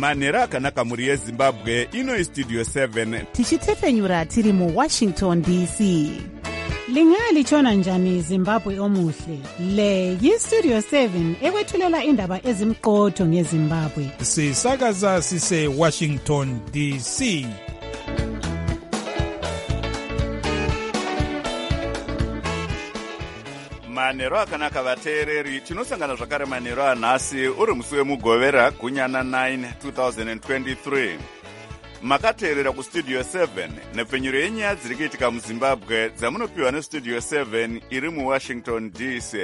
manhero akanaka mhuri yezimbabwe. Ino istudio 7 tichitefenyura tiri muwashington dc. Lingalitshona njani Zimbabwe omuhle? Le yistudio 7 ekwethulela indaba ezimqotho ngeZimbabwe. Sisakaza sise Washington DC. manhero akanaka vateereri. Tinosangana zvakare manhero anhasi uri musi wemugovera gunyana 9 2023. Makateerera kustudio 7 nepfenyuro yenyaya dziri kuitika muzimbabwe dzamunopiwa nestudio 7 iri muwashington dc.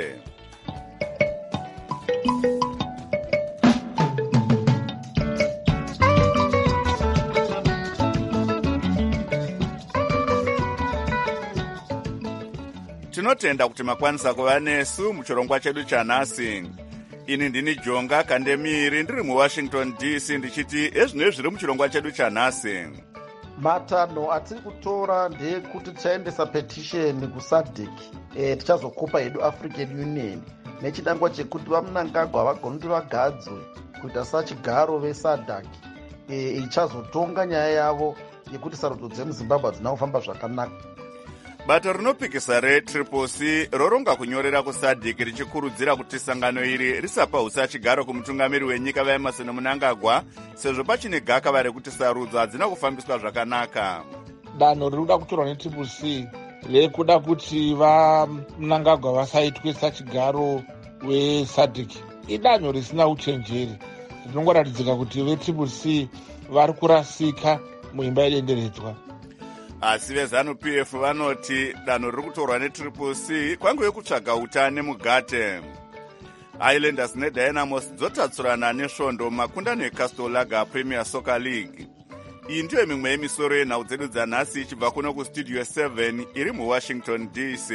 Tinotenda kuti makwanisa kuva nesu muchirongwa chedu chanhasi. Ini ndini Jonga Kandemiri ndiri muwashington dc ndichiti ezvinoi zviri muchirongwa chedu chanhasi. Matanho atiri kutora ndeyekuti tichaendesa petisheni kusadc tichazokupa hedu African Union nechidangwa chekuti vamunangagwa vagone kuti vagadzwe kuita sachigaro vesadc ichazotonga nyaya yavo yekuti sarudzo dzemuzimbabwe hadzina kufamba zvakanaka. Bato rinopikisa reCCC roronga kunyorera kusadc richikurudzira kuti sangano iri risapa usachigaro kumutungamiri wenyika vaEmmerson Mnangagwa sezvo pachine gakava rekuti sarudzo hadzina kufambiswa zvakanaka. Danho rinoda kutorwa neCCC rekuda kuti vaMnangagwa vasaitwe sachigaro wesadc idanho risina uchenjeri. Rinongoratidzika kuti veCCC vari kurasika muimba yedenderedzwa. Asi veZANU-PF vanoti danho riri kutorwa neCCC kwanguye kutsvaga utane mugate. Highlanders neDynamos dzotatsurana nesvondo makundano eCastle Lager Premier Soccer League. Iyi ndiyo mimwe yemisoro yenhau dzedu dzanhasi ichibva kuno kustudio 7 iri muwashington dc.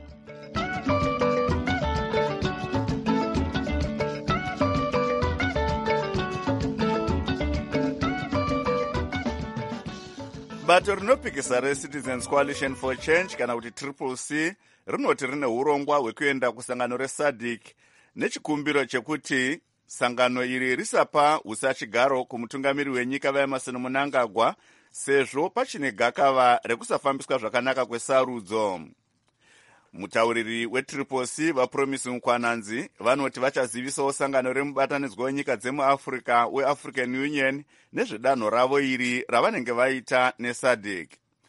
Bato rinopikisa reCitizens Coalition for Change kana kuti CCC rinoti rine urongwa hwekuenda kusangano reSADC nechikumbiro chekuti sangano iri risapa usachigaro kumutungamiri wenyika vaEmmerson Mnangagwa sezvo pachine gakava rekusafambiswa zvakanaka kwesarudzo. Mutauriri weCCC vaPromise Mkwananzi vanoti vachazivisawo sangano remubatanidzwa wenyika dzemuAfrica weAfrican Union nezvedanho ravo iri ravanenge vaita neSADC.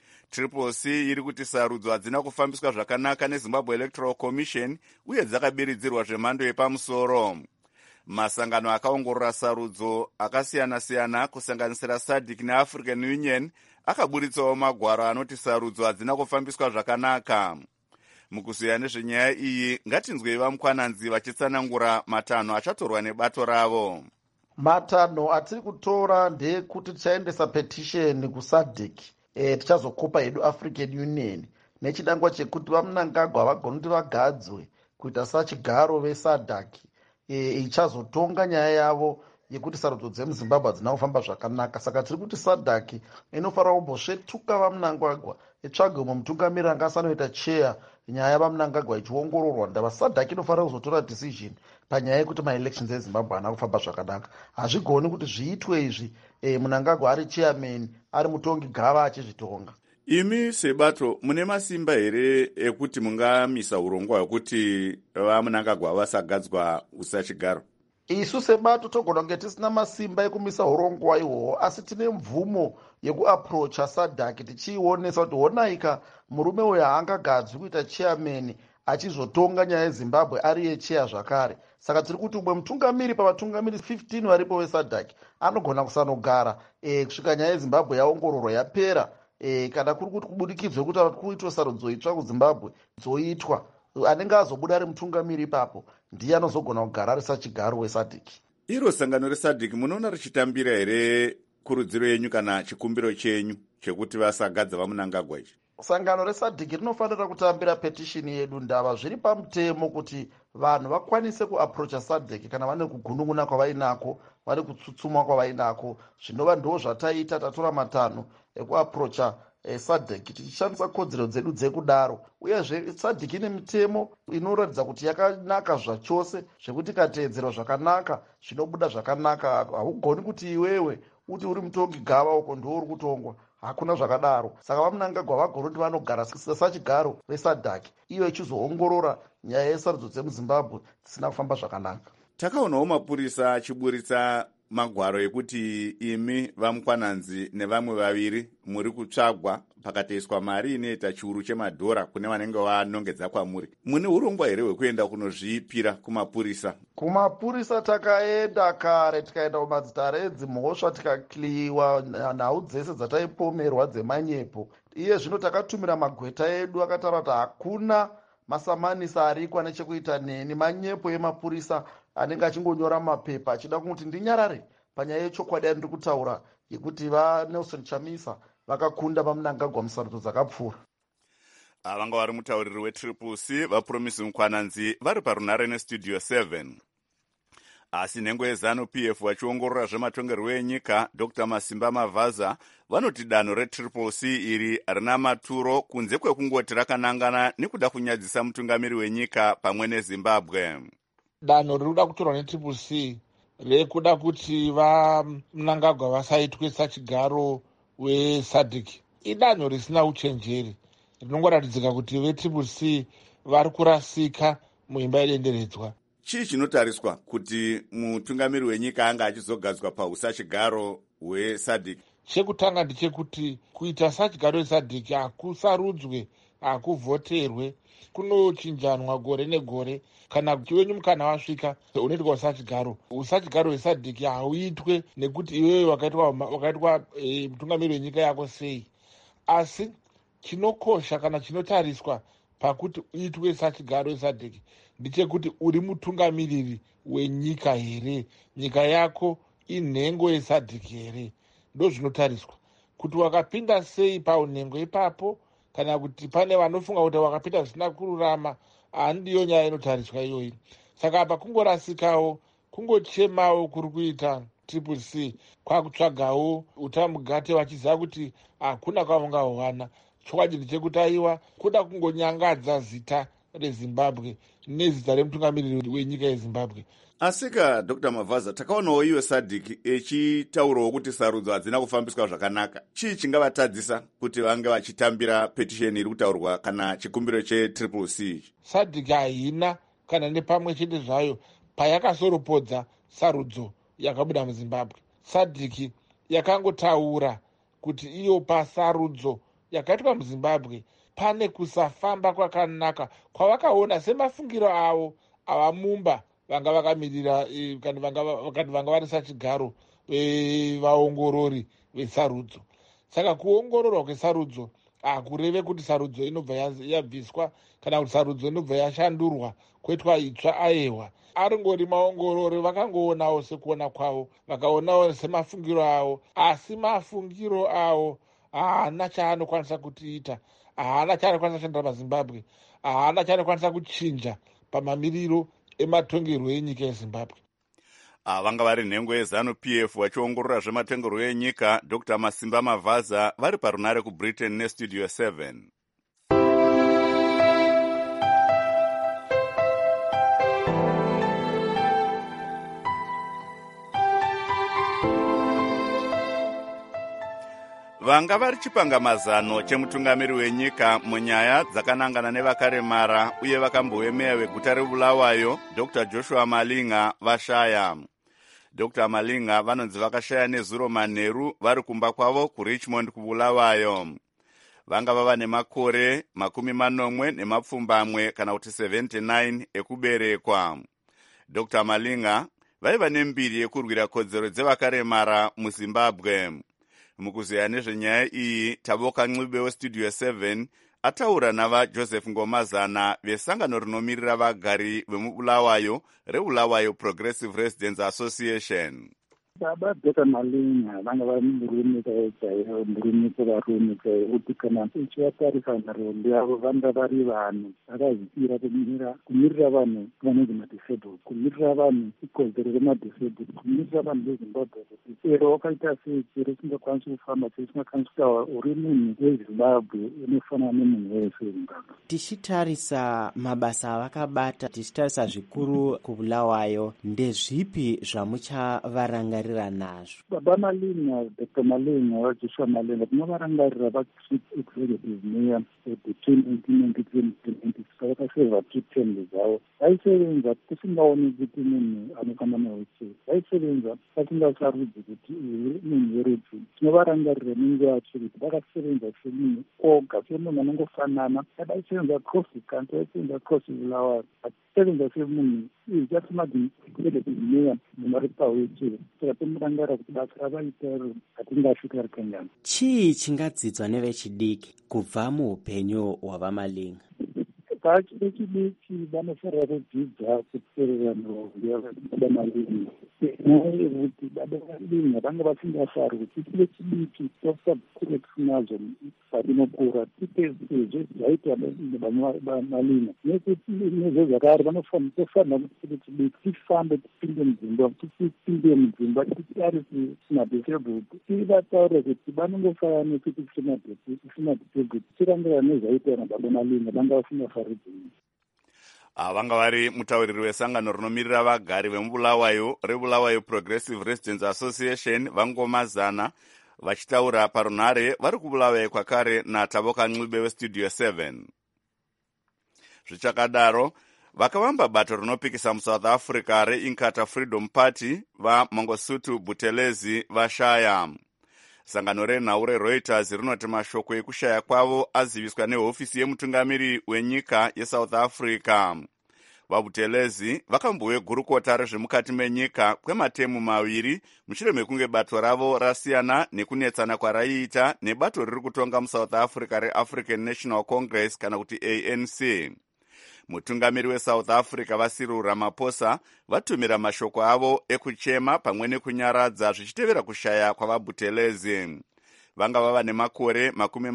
CCC iri kuti sarudzo hadzina kufambiswa zvakanaka neZimbabwe Electoral Commission uye dzakabiridzirwa zvemhando yepamusoro. Masangano akaongorora sarudzo akasiyana-siyana kusanganisira SADC neAfrican Union akaburitsawo magwaro anoti sarudzo hadzina kufambiswa zvakanaka. Mukuziya nezvenyaya iyi ngatinzwei vaMkwananzi vachitsanangura matanho achatorwa nebato ravo. Matanho atiri kutora ndeyekuti tichaendesa petisheni kusadc tichazokupa hedu African Union nechidangwa chekuti vaMnangagwa vagone kuti vagadzwe kuita sachigaro vesadc ichazotonga nyaya yavo yekuti sarudzo dzemuzimbabwe hadzina kufamba zvakanaka. Saka tiri kuti SADC inofanira kumbosvetuka vaMnangagwa itsvage umwe mutungamiri anga asanoita cheya nyaya vaMnangagwa ichiongororwa. Ndava SADC inofanira kuzotora decision panyaya yekuti maelections eZimbabwe haana kufamba zvakanaka. Hazvigoni kuti zviitwe izvi Mnangagwa ari chairman ari mutongi gava achizvitonga. Imi sebato mune masimba here ekuti mungamisa urongwa hwekuti vaMnangagwa vasagadzwa usachigaro? Isu sebato togona kunge tisina masimba ekumisa urongwa ihwohwo, asi tine mvumo yekuaprocha SADC tichiionesa kuti honaika murume uyo haangagadzwi kuita chairman achizotonga nyaya yeZimbabwe ari yecheya zvakare. Saka tiri kuti umwe mutungamiri pavatungamiri 15 varipo veSADC anogona kusanogara kusvika nyaya yeZimbabwe yaongororwa yapera. Kana kuri kuti kubudikidzwe kuti kuitwa sarudzo itsva kuZimbabwe dzoitwa, anenge azobuda ari mutungamiri ipapo ndiye anozogona kugara ari sachigaro weSADC. Iro sangano reSADC munoona richitambira here kurudziro yenyu kana chikumbiro chenyu chekuti vasagadza vaMnangagwa ichi? Sangano reSADC rinofanira kutambira petishini yedu. Ndava zviri pamutemo kuti vanhu vakwanise kuaprocha SADC kana vane kugunun'una kwavainako, vane kutsutsuma kwavainako. Zvinova ndo zvataita, tatora matanho ekuaprocha sadc tichishandisa kodzero dzedu dzekudaro. Uyezve sadc ine mitemo inoratidza kuti yakanaka zvachose zvekuti ikateedzerwa zvakanaka zvinobuda zvakanaka. Haugoni kuti iwewe uti uri mutongi gava uko ndouri kutongwa, hakuna zvakadaro. Saka vaMnangagwa vagona kuti vanogara sachigaro vesadc iyo ichizoongorora nyaya yesarudzo dzemuzimbabwe dzisina kufamba zvakanaka. Takaonawo mapurisa achiburitsa magwaro ekuti imi vamukwananzi nevamwe vaviri muri kutsvagwa pakatoiswa mari inoita chiuru chemadhora kune vanenge vanongedza kwamuri. Mune urongwa here hwekuenda kunozvipira kumapurisa? Kumapurisa takaenda kare, tikaenda kumadzitarezi mhosva, tikakliwa nhau dzese dzataipomerwa dzemanyepo. Iye zvino takatumira magweta edu akataura kuti hakuna masamanisa ariko ane chekuita neni, manyepo emapurisa anenge achingonyora mapepa achida kuti ndinyarare panyaya yechokwadi andiri kutaura yekuti vaNelson Chamisa vakakunda vaMnangagwa musarudzo dzakapfuura. Vanga vari mutauriri wetriple C vaPromisi Mukwananzi vari parunare nestudio 7. Asi nhengo yeZanu-PF vachiongorora zvematongerwo enyika Dr. Masimba Mavhaza vanoti danho retriple C iri harina maturo kunze kwekungoti rakanangana nekuda kunyadzisa mutungamiri wenyika pamwe neZimbabwe. Danho ririkuda kutorwa netriple C rekuda kuti vaMnangagwa vasaitwe sachigaro weSADC idanho risina uchenjeri, rinongoratidzika kuti vetriple C vari kurasika muimba yedenderedzwa. Chii chinotariswa kuti mutungamiri wenyika anga achizogadzwa pausachigaro hweSADC? Chekutanga ndechekuti kuita sachigaro weSADC hakusarudzwe, hakuvhoterwe, kunochinjanwa gore negore. Kana chiwenyu mukana wasvika unoitwa usachigaro weSADC hauitwe nekuti iwewe wakaitwa mutungamiri wenyika yako sei. Asi chinokosha kana chinotariswa pakuti uitwe sachigaro weSADC ndechekuti uri mutungamiriri wenyika here, nyika yako inhengo yeSADC here, ndozvinotariswa. Kuti wakapinda sei paunhengo ipapo, kana kuti pane vanofunga kuti wakapinda zvisina kururama, handiyo nyaya inotariswa iyoyi. Saka apa kungorasikawo, kungochemawo kuri kuita triple C, kwakutsvagawo utamugate vachiziva kuti hakuna kwavangawana. Chokwadi ndechekuti aiwa kuda kungonyangadza zita reZimbabwe nezita remutungamiriri wenyika yeZimbabwe. Asika Dr. Mavhaza, takaonawo iwe SADC echitaurawo kuti sarudzo hadzina kufambiswa zvakanaka. Chii chingavatadzisa kuti vange vachitambira petisheni iri kutaurwa kana chikumbiro chetriple C? SADC haina kana nepamwe chete zvayo payakasoropodza sarudzo yakabuda muZimbabwe. SADC yakangotaura kuti iyo pasarudzo yakaitwa muZimbabwe pane kusafamba kwakanaka kwavakaona semafungiro avo avamumba vanga vakamirira kana vanga vari sachigaro vaongorori vesarudzo. Saka kuongororwa kwesarudzo hakureve kuti sarudzo inobva yabviswa kana kuti sarudzo inobva yashandurwa kwetwa itsva ayewa. Aringori maongorori vakangoonawo sekuona kwavo, vakaonawo semafungiro avo, asi mafungiro avo haana chaanokwanisa kutiita, haana chaanokwanisa kushandira paZimbabwe, haana chaanokwanisa kuchinja pamamiriro ematongerwo enyika yeZimbabwe. Vanga vari nhengo yeZanu-PF vachiongorora zvematongerwo enyika Dr. Masimba Mavhaza vari parunare kuBritain nestudio 7. Vanga vari chipangamazano chemutungamiri wenyika munyaya dzakanangana nevakaremara uye vakambowemeya veguta reBulawayo Dr. Joshua Malinga vashaya. Dr. Malinga vanonzi vakashaya nezuro manheru vari kumba kwavo kuRichmond kuBulawayo. Vanga vava nemakore 40 kana kuti 79 ekuberekwa. Dr. Malinga vaiva nembiri yekurwira kodzero dzevakaremara muZimbabwe. Mukuzeya nezvenyaya iyi Taboka Ncube westudio 7 ataura navaJoseph Ngomazana vesangano rinomirira vagari vemuBulawayo reBulawayo Progressive Residents Association. baba Dr. Malinga vanga vari murume chaivo murume kuvarume chaivo kuti kana uchivatarisa nharombi yavo vanga vari vanhu vakazvipira kumirira vanhu vanonzi madisabled, kumirira vanhu ikodzero remadisabled, kumirira vanhu vezimbabwe kuti chero wakaita sei, chero usingakwanisi kufamba, chero usingakwanisi kutaura, uri munhu wezimbabwe unofanana nemunhu wese wezimbabwe. Tichitarisa mabasa avakabata, tichitarisa zvikuru kubulawayo, ndezvipi zvamuchavarangarira nazvo? Baba Malinga, Dr. Malinga, Joshua Malinga, tinovarangarira vachief executive mayor between 1993 and 1996 vakaseva terms dzavo. Vaisevenza tisingaoni kuti munhu anofamba newheelchair, vaisevenza vasingasarudzi kuti uyu munhu werupi. Tinovarangarira nenguva yacho kuti vakasevenza semunhu oga, semunhu anongofanana, vaisevenza across the country, vaisevenza across Bulawayo, vachisevenza semunhu just imagine executive mayor muvari pawheelchair. Saka tinorangarira kuti basa ravaita iro hatingasvika rikanyana. Chii chingadzidzwa nevechidiki kubva muupenyu hwavaMalinga? Vechidiki vanofanira kudzidza kuteerera nhoroondo yababa Malinga. Nyaya yekuti baba Malinga vanga vasingafari kuti tive chidiki tosakure tinazo patinokura, tipe zvaitwa nebaba Malinga. Nekuti nezvo zvakare tofanira kuti tive chidiki tifambe tipinde mudzimba tari kumadisabled, tivataure kuti vanongofanira nekuti kumadisabled, tirangira nezvaitwa nababa Malinga vanga vasingafari. Vanga vari mutauriri wesangano rinomirira vagari vemubulawayo rebulawayo Progressive Residents Association vangomazana vachitaura parunhare vari kubulawayo kwakare naTavoka Ncube weStudio 7. Zvichakadaro vakavamba bato rinopikisa muSouth Africa reInkatha Freedom Party vaMangosuthu Buthelezi vashaya. Sangano renhau reReuters rinoti mashoko ekushaya kwavo aziviswa nehofisi yemutungamiri wenyika yeSouth Africa. VaButhelezi vakambouye gurukota rezvemukati menyika kwematemu maviri mushure mekunge bato ravo rasiyana nekunetsana kwaraiita nebato riri kutonga muSouth Africa reAfrican National Congress kana kuti ANC. Mutungamiri weSouth Africa vaCyril Ramaphosa vatumira mashoko avo ekuchema pamwe nekunyaradza zvichitevera kushaya kwavaButhelezi. Vanga vava nemakore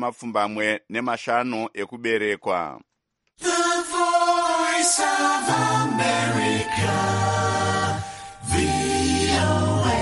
25 ekuberekwa. The Voice of America, VOA.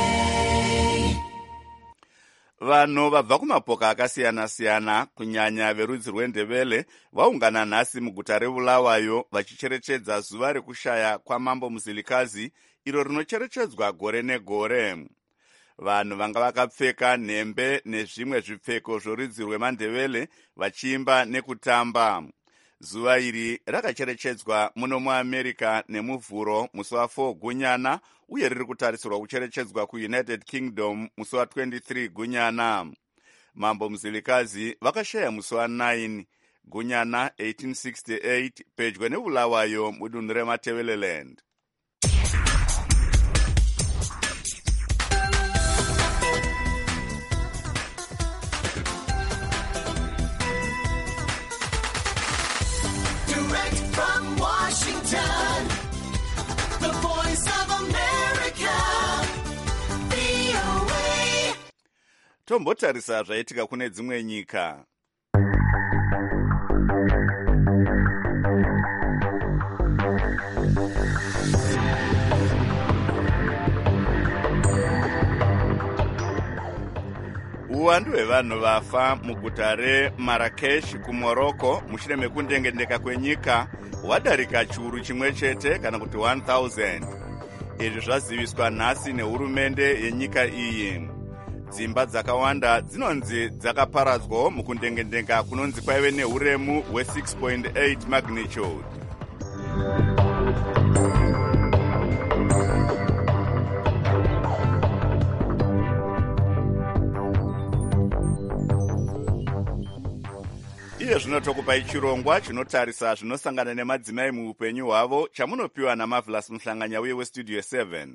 Vanhu vabva kumapoka akasiyana-siyana kunyanya verudzi rweNdebele vaungana nhasi muguta reBulawayo vachicherechedza zuva rekushaya kwamambo Muzilikazi iro rinocherechedzwa gore negore. Vanhu vanga vakapfeka nhembe nezvimwe zvipfeko zvorudzi rweMandebele vachiimba nekutamba. Zuva iri rakacherechedzwa muno muAmerica nemuvhuro musi wa4 Gunyana uye riri kutarisirwa kucherechedzwa kuUnited Kingdom musi wa23 Gunyana. Mambo Muzilikazi vakashaya musi wa9 Gunyana 1868 pedyo neBulawayo mudunhu reMatabeleland. Tombotarisa zvaitika kune dzimwe nyika. Uwandu hwevanhu vafa muguta reMarrakesh kuMorocco mushure mekundengendeka kwenyika hwadarika chiuru chimwe chete kana kuti 1000. Izvi zvaziviswa nhasi nehurumende yenyika iyi. Dzimba dzakawanda dzinonzi dzakaparadzwa mukundengendeka kunonzi kwaive neuremu hwe6.8 magnitude. Iye zvinotokupai chirongwa chinotarisa zvinosangana nemadzimai muupenyu hwavo chamunopiwa naMarvelous Muhlanganya uye weStudio 7.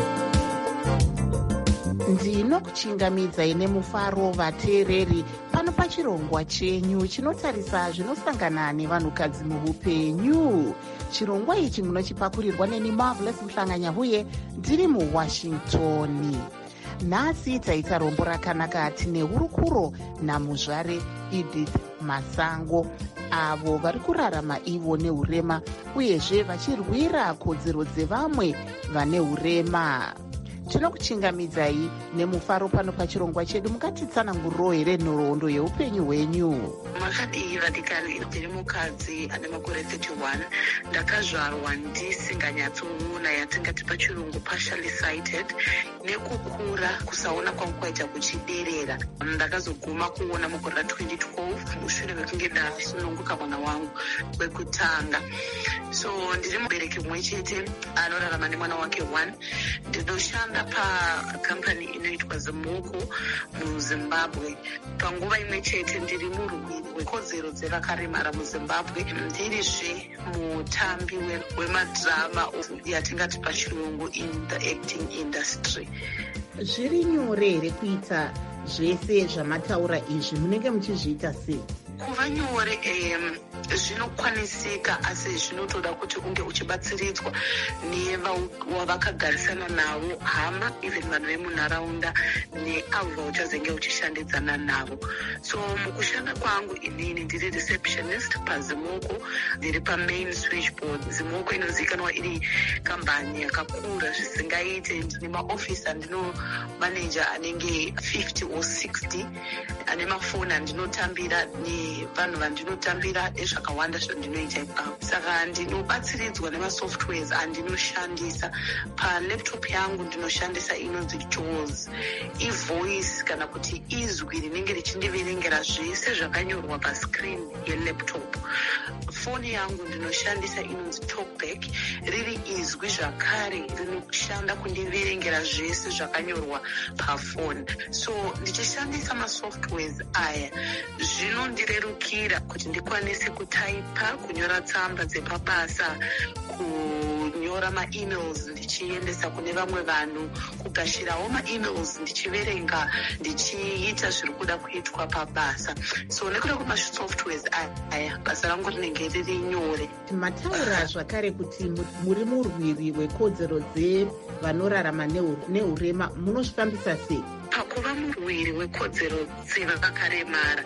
Ndinokuchingamidzai nemufaro vateereri pano pano pachirongwa chenyu chinotarisa zvinosangana nevanhukadzi muupenyu. Chirongwa ichi munochipakurirwa neni Marvelous Mhlanganya uye ndiri muWashington. Nhasi taita rombo rakanaka tine hurukuro namuzvare Edith Masango, avo vari kurarama ivo neurema uyezve vachirwira kodzero dzevamwe vane urema. Tinokuchingamidzai nemufaro pano pachirongwa chedu. Mukatitsananguriro here nhoroondo yeupenyu hwenyu? Makadii vadikani? Ndiri mukadzi ane makore 31. Ndakazvarwa ndisinganyatsoona, yatingati pachirungu partially sighted. Nekukura kusaona kwangu kwaita kuchiderera. Ndakazoguma kuona mukore ra2012 mushure mekunge ndasununguka mwana wangu wekutanga. So ndiri mubereki mumwe chete anorarama nemwana wake 1. Ndinoshanda pakambani inoitwa Zimoko muZimbabwe. Panguva imwe chete ndiri murwiri wekodzero dzevakaremara muZimbabwe. Ndirizve mutambi wemadhirama yatingati pachirungu in the acting industry. Zviri nyore here kuita zvese zvamataura izvi? Munenge muchizviita sei? Kuva nyore zvinokwanisika, asi zvinotoda kuti unge uchibatsiridzwa nevakagarisana navo, hama, even vanhu vemunharaunda neavo vauchazenge uchishandidzana navo. So mukushanda kwangu inini ndiri receptionist paZimoko, ndiri pamain switchboard. Zimoko inozivikanwa iri kambani yakakura zvisingaite. Ndine maofisi andino manager anenge 50 or 60, ane mafoni andinotambira nevanhu vandinotambira nezvakawanda zvandinoita ipapo. Saka ndinobatsiridzwa nemasoftwares andinoshandisa. Palaptop yangu ndinoshandisa inonzi JAWS, ivoice kana kuti izwi rinenge richindiverengera zvese zvakanyorwa pascreen yelaptop. Foni yangu ndinoshandisa inonzi TalkBack, riri izwi zvakare rinoshanda kundiverengera zvese zvakanyorwa pafoni. So ndichishandisa masoftwares aya zvinondirerukira kuti ndikwanise kutaipa, kunyora tsamba dzepabasa, kunyora maemails ndichiendesa kune vamwe vanhu, kugashirawo maemails ndichiverenga, ndichiita zviri kuda kuitwa pabasa. So nekuda kwemasoftwares aya basa rangu rinenge riri nyore. Mataura zvakare kuti muri murwiri wekodzero dzevanorarama neurema, munozvifambisa sei? Pakuva murwiri wekodzero dzevakakaremara,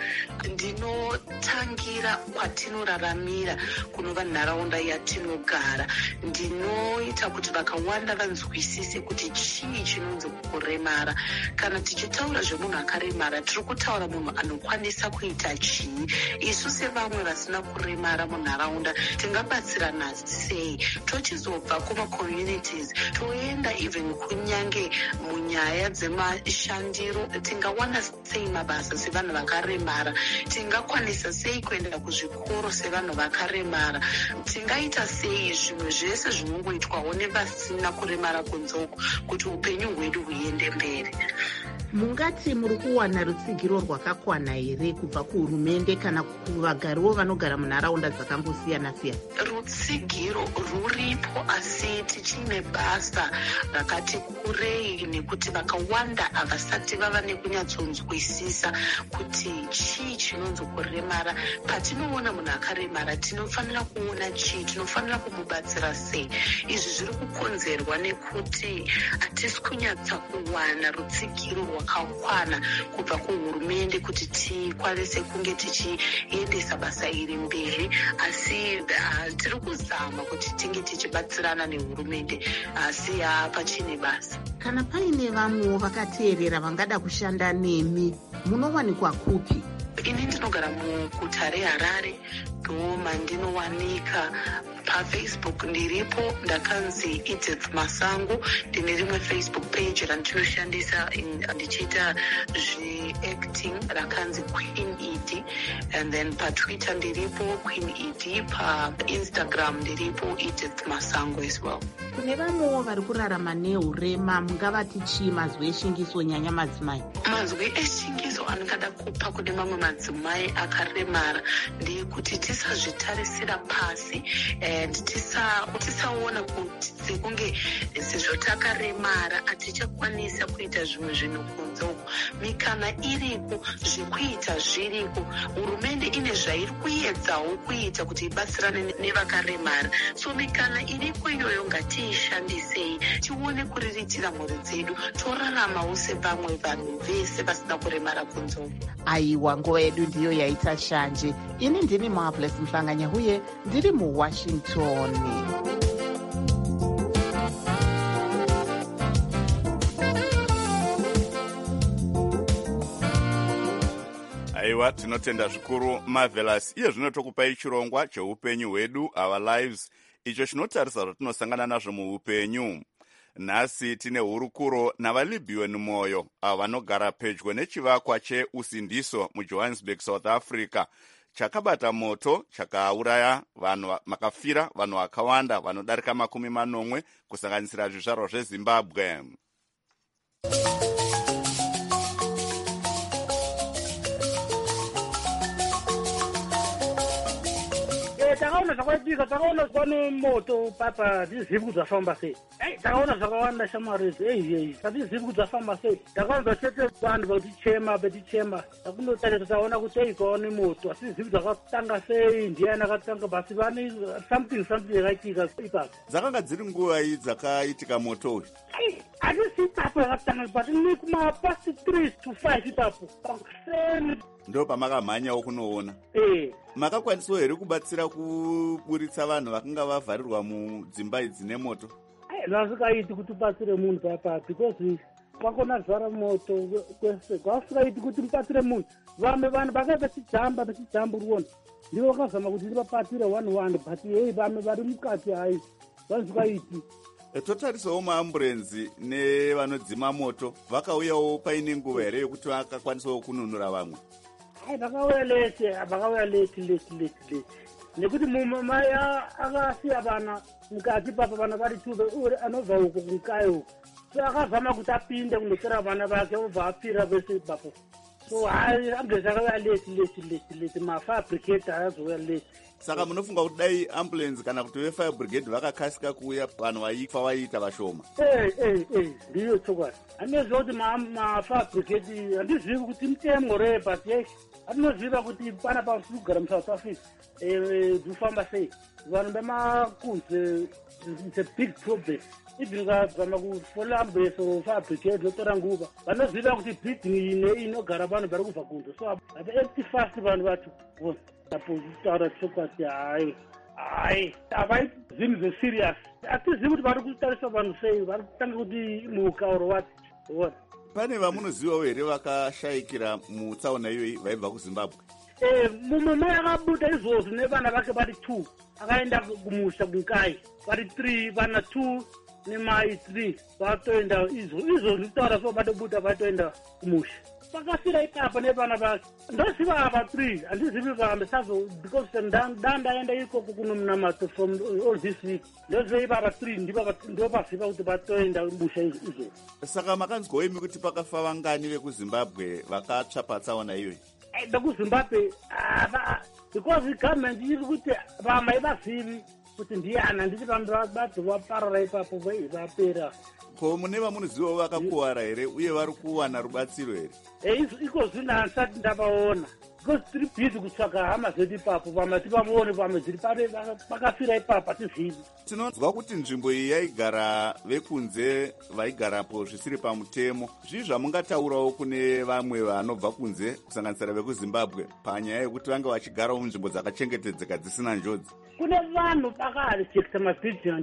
ndinotangira kwatinoraramira kunova nharaunda yatinogara. Ndinoita kuti vakawanda vanzwisise kuti chii chinonzi kuremara. Kana tichitaura zvemunhu akaremara, tiri kutaura munhu anokwanisa kuita chii. Isu sevamwe vasina kuremara munharaunda tingabatsirana sei? Tochizobva kuma-communities toenda even kunyange munyaya dzemashandiro, tingawana sei mabasa sevanhu vakaremara? Tingakwanisa sei kuenda kuzvikoro sevanhu vakaremara? Tingaita sei zvimwe zvese zvinongoitwawo nevasina kuremara kunzoko kuti upenyu hwedu huende mberi? Mungati muri kuwana rutsigiro rwakakwana here kubva kuhurumende kana kuvagariwo vanogara munharaunda dzakambosiyana-siyana? Rutsigiro ruripo, asi tichine basa rakati kurei nekuti vakawanda havasati vava nekunyatsonzwisisa kuti chii chinonzi kuremara. Patinoona munhu akaremara tinofanira kuona chii, tinofanira kumubatsira sei. Izvi zviri kukonzerwa nekuti hatisi kunyatsa kuwana rutsigiro rwakakwana kubva kuhurumende kuti tikwanise kunge tichiendesa basa iri mberi, asi tiri kuzama kuti tinge tichibatsirana nehurumende, asi pachine basa. Kana paine vamwewo vakateerera vangada kushanda nemi, munowanikwa kupi? Ini ndinogara muguta reHarare, ndo mandinowanika. PaFacebook ndiripo, ndakanzi Edith Masango. Ndine rimwe Facebook page randinoshandisa ndichiita zveacting rakanzi Queen Ed. Ed, and then paTwitter ndiripo Queen Ed, paInstagram ndiripo Edith Masango as well. Kune vamwewo vari kurarama neurema, mungavati chii mazwi eshingiso nyanya madzimai? Mazwi eshingiso andingada kupa kune mamwe madzimai akaremara ndekuti tisazvitarisira pasi and tisaona kuti sekunge sezvo takaremara hatichakwanisa kuita zvimwe zvinhu kunze uko. Mikana iripo, zvekuita zviriko. Hurumende ine zvairi kuedzawo kuita kuti ibatsirane nevakaremara. So mikana iripo iyoyo ngatiishandisei, tione kuriritira mhuri dzedu, toraramawo sevamwe vanhu vese vasina kuremara kunze uko. Aiwa, nguva yedu ndiyo yaita shanje. Ini ndini Marvelous Mhlanganya huye ndiri muWashington. Aiwa, tinotenda zvikuru Marvelous. Iye zvino tokupai chirongwa cheupenyu hwedu, Our Lives, icho chinotarisa zvatinosangana nazvo muupenyu. Nhasi tine hurukuro navaLibyan Moyo, avo vanogara pedyo nechivakwa cheusindiso muJohannesburg, South Africa, chakabata moto chakauraya vanhu, makafira vanhu vakawanda vanodarika 80 kusanganisira zvizvarwa zveZimbabwe. Takaona zvakaitika, takaona pano moto papa tizivi kuti zvafamba sei. Takaona zvakawanda shamwari idzi, hatizivi kuti zvafamba sei. Takaona chete vanhu vatichema, takundotarisa taona kuti kwaone moto, hatizivi kuti zvakatanga sei, ndiani akatanga, basi vane something yakaitika ipapo. Dzakanga dziri nguvai dzakaitika moto uyu? Hatisi ipapo yakatanga, but ni kuma past 3 to 5 ipapo. Ndo pamakamhanyawo kunoona. Makakwanisawo here kubatsira kuburitsa vanhu vakanga vavharirwa mudzimba idzi nemoto? Zvazvikaiti kuti ubatsire munhu papa, because kwakona zvara moto kwese, kwasvikaiti kuti mubatsire munhu. Vamwe vanhu vakanga vachijamba ruona, ndivo vakazama kuti ndivapatire 1-1, but vamwe vari mukati hai zvazvikaiti. Totarisawo maamburenzi nevanodzima moto vakauyawo paine nguva here yekuti vakakwanisawo kununura vamwe? Vakauya late. Nekuti mumai akasiya vana mukati papa, vana vari 2 anobva uko kunkai uko. So akazama kuti apinde kundotora vana vake, obva apfira vese ipapo. So ange zvakauya late, mafire brigade ayazouya late. Saka munofunga kuti dai ambulance kana kuti vefire brigade vakakasika kuuya, vanhu vaifa vaiita vashoma? Ndiyo chokwadi. Handinoziva kuti mafire brigade, handizivi kuti mutemo rei, but yes, handinoziva kuti pana pasiri kugara muSouth Africa dzifamba sei. Vanhu vemakunze, it's a big problem. Even ukazama kufola ambulance or fire brigade yotora nguva, vanoziva kuti building inogara vanhu vari kubva kunze. So ati fast vanhu vacho tapozitaura chokwadi, hai havai zvinhu zveserious. Hatizivi kuti vari kutarisa vanhu sei, vari kutanga kuti muka or what. Pane vamunozivawo here vakashayikira mutsaona iyoyi vaibva kuZimbabwe? Mumwe mai akabuda izvozvo nevana vake vari 2, akaenda kumusha kunkai, vari 3, vana 2 nemai 3 vatoenda izvo zvinotaura so vatobuda vatoenda kumusha. Vakafira ipapo nevana vake. Ndoziva ava 3, handizivi vamwe sazo, because ndaenda ikoko kunomunamato from all this week. Ndoziva ivava 3 ndo paziva kuti vatoenda musha izvo. Saka makanzwawo imi kuti pakafa vangani vekuZimbabwe vakatsva patsaona iyoyi? VekuZimbabwe, because government iri kuti vamai vazivi kuti ndiani, handiti vanhu vabati vaparara ipapo vapera. Ko mune vamunozivawo vakakuwara here uye vari kuwana rubatsiro here? Iko zvinhu handisati ndavaona, because tiri bhizi kutsvaga hama zvedu ipapo, vamwe tivavone, vamwe zviri pare vakafira ipapo hatizivi. Tinonzwa kuti nzvimbo iyi yaigara vekunze vaigarapo zvisiri pamutemo. Zvii zvamungataurawo kune vamwe vanobva kunze kusanganisira vekuZimbabwe panyaya yekuti vange vachigarawo munzvimbo dzakachengetedzeka dzisina njodzi? Kune vanhu vakarejekta mabhildingi,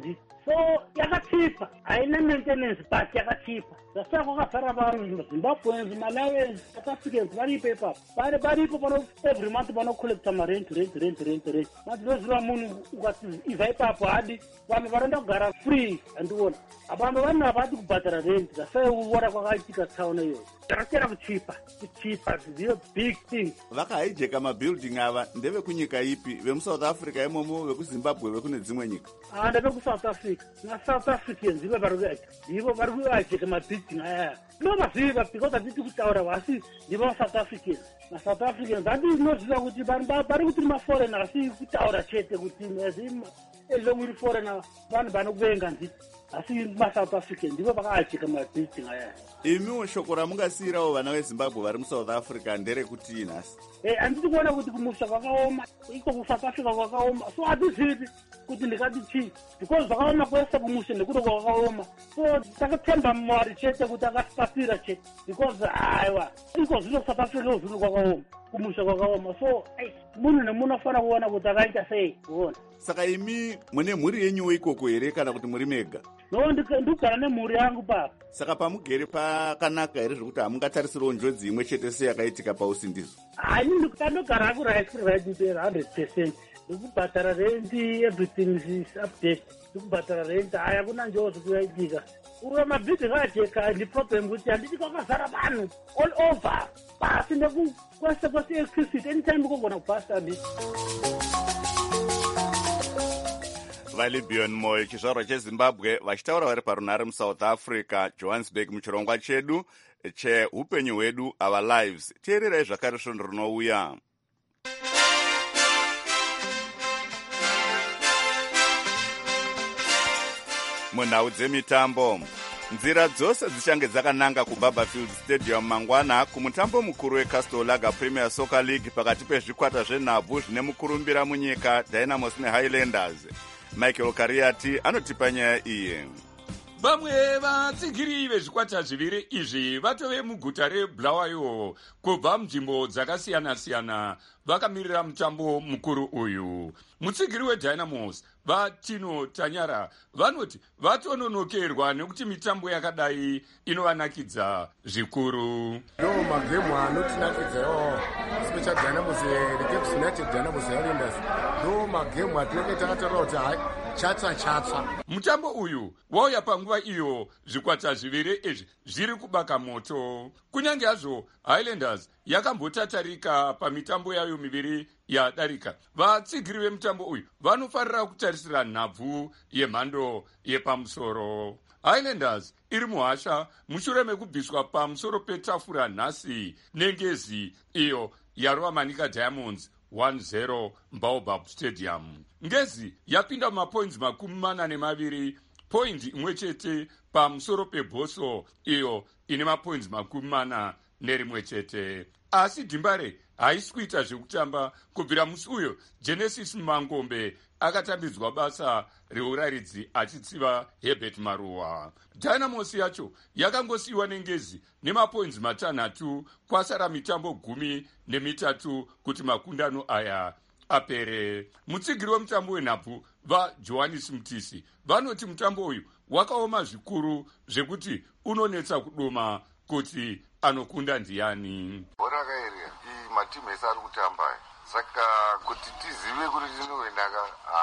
so yakachipa haina maintenance but yakachipa zasaka kwakazara vanhu zimbabweans malawians south africans varipo ipapo varipo pano every month vanocollecta marent matinoziva munhu ukati ibva ipapo hadi vamwe varoenda kugara free handiona vamwe vanhu havadi kubhadhara rent zasaiuona kwakaitika tsaona iyoyo yakatera kuchipa zio big thing. Vakahijaika mabuilding ava ndevekunyika ipi? Vemusouth Africa imomo, vekuzimbabwe, vekune dzimwe nyika? NdevekuSouth Africa. South Africans ivo vari kuhijaika mabuilding aya. Ndinovaziva because handiti kutaura asi ndivo South Africans. South Africans handinoziva kuti vari kuti maforeign asi kutaura chete kuti ezomuri foreign vanhu vanokuvenga nditi. Asi maSouth African ndivo vakahijaika mabuilding aya. Imiwo shoko ramungasiyirawo vana veZimbabwe vari muSouth Africa nderekuti nhasi? Handiti kuona kuti kumusha kwakaoma, iko kuSouth Africa kwakaoma, so hatizivi kuti ndikati chii, because zvakaoma kwese kumusha nekuti kwakaoma, so takatemba Mwari chete kuti akasipasira chete, because aiwa, iko zvino South Africa zvino kwakaoma, kumusha kwakaoma, so munhu nemunhu afana kuona kuti akaita sei, kuona. Saka imi mune mhuri yenyuwo ikoko here kana kuti muri mega? No, ndikugara nemhuri yangu papa. Saka pamugere pakanaka here zvekuti hamungatarisirawo njodzi imwe chete seyakaitika pausindizo? Ini ndinogara kuright 100%. Ndikubhadhara rent, everything is update. Ndikubhadhara rent, haya kuna njodzi kuyaitika. Uwe mabhizi akajeka ndiproblem kuti handiti kwakazara vanhu all over. Basi kwese electricity anytime ukogona kubhasa nditi. VaLibion Moyo, chizvarwa cheZimbabwe, vachitaura vari parunhare muSouth Africa, Johannesburg, muchirongwa chedu cheupenyu hwedu, Our Lives. Teererai zvakare svondo rinouya. Munhau dzemitambo, nzira dzose dzichange dzakananga kuBarberfield Stadium mangwana kumutambo mukuru weCastle Lager Premier Soccer League pakati pezvikwata zvenhabvu zvine mukurumbira munyika Dynamos neHighlanders. Michael Kariati anotipa nyaya iyi. Vamwe vatsigiri vezvikwata zviviri izvi vatove muguta reBulawayo kubva munzvimbo dzakasiyana-siyana vakamirira mutambo mukuru uyu. Mutsigiri weDynamos vaTino Tanyara vanoti vatononokerwa nekuti mitambo yakadai inovanakidza zvikuru. Ndo magemu anotinakidzawo special Dynamos Caps United Dynamos Highlanders ndo magemu atinenge takataura kuti hai chatsa. Mutambo uyu wauya panguva iyo zvikwata zviviri izvi zviri kubaka moto. Kunyange hazvo Highlanders yakambotatarika pamitambo yayo miviri yadarika, vatsigiri vemutambo uyu vanofarira kutarisira nhabvu yemhando yepamusoro. Highlanders iri muhasha mushure mekubviswa pamusoro petafura nhasi nengezi iyo yarova Manika Diamonds 1-0 Baobab Stadium. Ngezi yapinda mumapoints 42, point imwe chete pamusoro peBhoso iyo ine mapoints 41 chete. Asi Dimbare haisi kuita zvekutamba kubvira musi uyo Genesis Mangombe akatambidzwa basa reuraridzi achitsiva Herbert Maruwa. Dynamos yacho yakangosiyiwa nengezi nemapoints 6 kwasara mitambo 13 kuti makundano aya apere. Mutsigiri wemutambo wenhabvu vaJohannes Mutisi vanoti mutambo uyu wakaoma zvikuru zvekuti unonetsa kudoma kuti anokunda ndiani. Bhora kairiya iyi matimu ese ari kutamba, saka kuti tizive kuti tinowenaka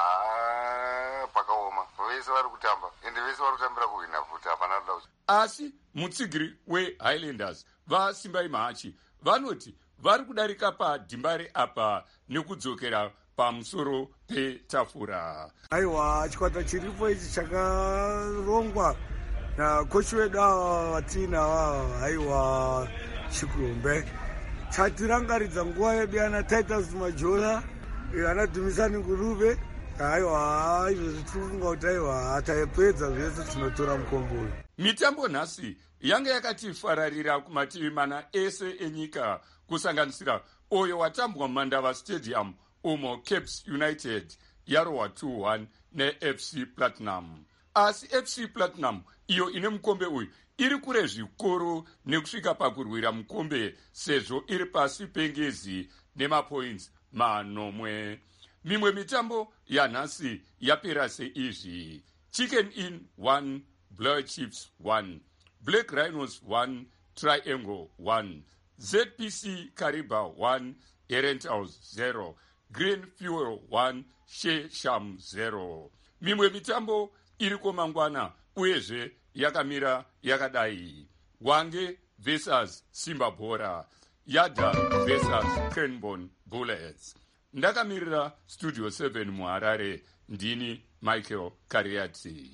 pakaoma. Vese vari kutamba ende vese vari kutambira kuhwina kuti hapana kuda. Asi mutsigiri weHighlanders vaSimbai Mahachi vanoti vari kudarika paDhimbare apa nekudzokera pamusoro petafura. Aiwa, chikwata chiripo ichi chakarongwa nakochi wedu vatina aiwa Chikumbe chatirangaridza nguva yedu yana Titus Majola ana Dhumisani Ngurube. Aiwa, izvozvi tirikunga kuti aiwa taipedza zvese tinotora mukombo uyu. Mitambo nhasi yange yakati fararira kumativi mana ese enyika kusanganisira oyo watambwa muMandava Stadium umo Caps United yarohwa 2-1 neFC Platinum. Asi FC Platinum iyo ine mukombe uyu iri kure zvikuru nekusvika pakurwira mukombe sezvo iri pasi pengezi nemapoints 9. Mimwe mitambo yanhasi yapera seizvi: Chicken Inn 1, Blood Chips 1, Black Rhinos 1, Triangle 1, ZPC Kariba 1, Errant House 0, Green Fuel 1, Shea Sham 0. Mimwe mitambo iriko mangwana uyezve yakamira yakadai: Wange versus Simba Bora, Yada versus Cranbourne Bullets. Ndakamirira Studio 7 muHarare, ndini Michael Kariati.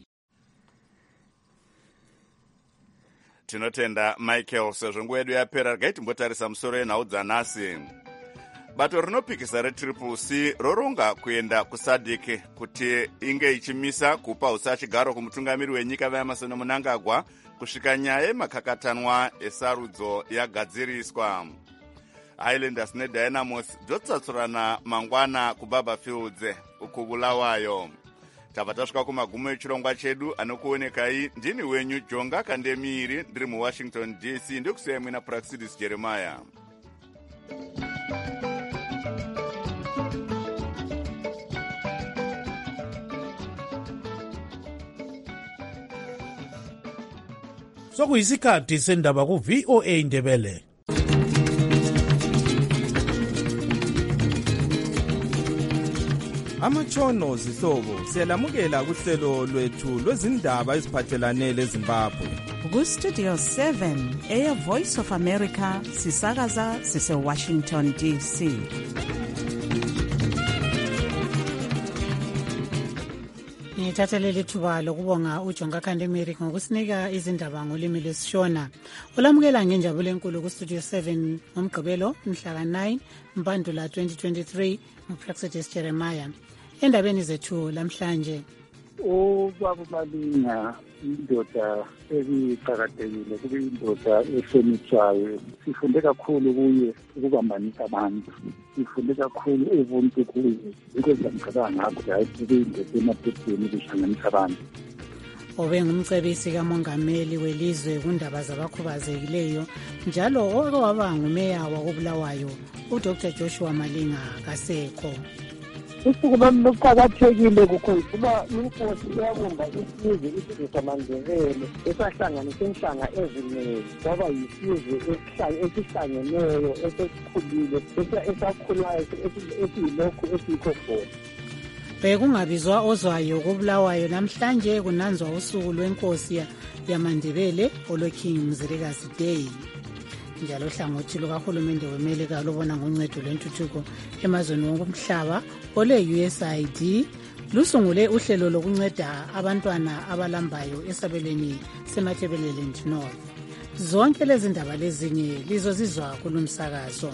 Tinotenda Michael. Sezvo nguva yedu yapera, regai timbotarisa musoro yenhau dzanhasi. Bato rinopikisa reTCCC roronga kuenda kuSADC kuti inge ichimisa kupa usachigaro kumutungamiri wenyika vaEmerson Mnangagwa kusvika nyaya yemakakatanwa esarudzo yagadziriswa. Highlanders neDynamos dzotsatsurana mangwana kuBaba Fields kuBulawayo. Tava tasvika kumagumo echirongwa chedu. Anokuonekai ndini wenyu Jonga Kandemiri, ndiri muWashington DC. Ndokusiyai mwina Praxidis Jeremiah. Sokuyisikhathi sendaba ku-VOA Ndebele. Amatshono zihlobo siyalamukela kuhlelo lwethu lwezindaba eziphathelane leZimbabwe. Ku-Studio 7 Air Voice of America sisakaza sise-Washington DC. Ngithathelele ithuba lokubonga uJonga Kandemiri ngokusinika izindaba ngolimi lwesishona. Ulamukela ngenjabulo enkulu ku-Studio 7 ngomgqibelo mhla ka-9 Mpandula 2023 nguPraxidis Jeremiah. Endabeni zethu lamhlanje, ubaba uMalinga indoda ebiqakathekile, kube indoda ehlonitshwayo. Sifunde kakhulu kuye ukubambanisa abantu, sifunde kakhulu ubuntu kuye. Yikho zamcabanga ngakho hayi kube indoda emaphepheni ukuhlanganisa abantu. obe ngumcebisi kamongameli welizwe kundaba zabakhubazekileyo njalo owake waba ngumeya wakoBulawayo uDr Joshua Malinga kasekho. Usuku luqakathekile kuba inkosi iyabumba isizwe saMandebele esahlanganisa inhlanga eziningi kwaba yisizwe esihlangeneyo esikhulile esakhulayo esiyilokhu esikho khona. Bekungabizwa ozwayo koBulawayo namhlanje kunanzwa usuku lwenkosi yamaNdebele olweKing Mzilikazi Day. Njalo hlangothi lukahulumende weMelika lubona ngoncedo lwentuthuko emazweni wonke omhlaba ole-USAID lusungule uhlelo lokunceda abantwana abalambayo esabelweni seMatabeleland North. Zonke lezi ndaba lezinye lizozizwa kulumsakazo.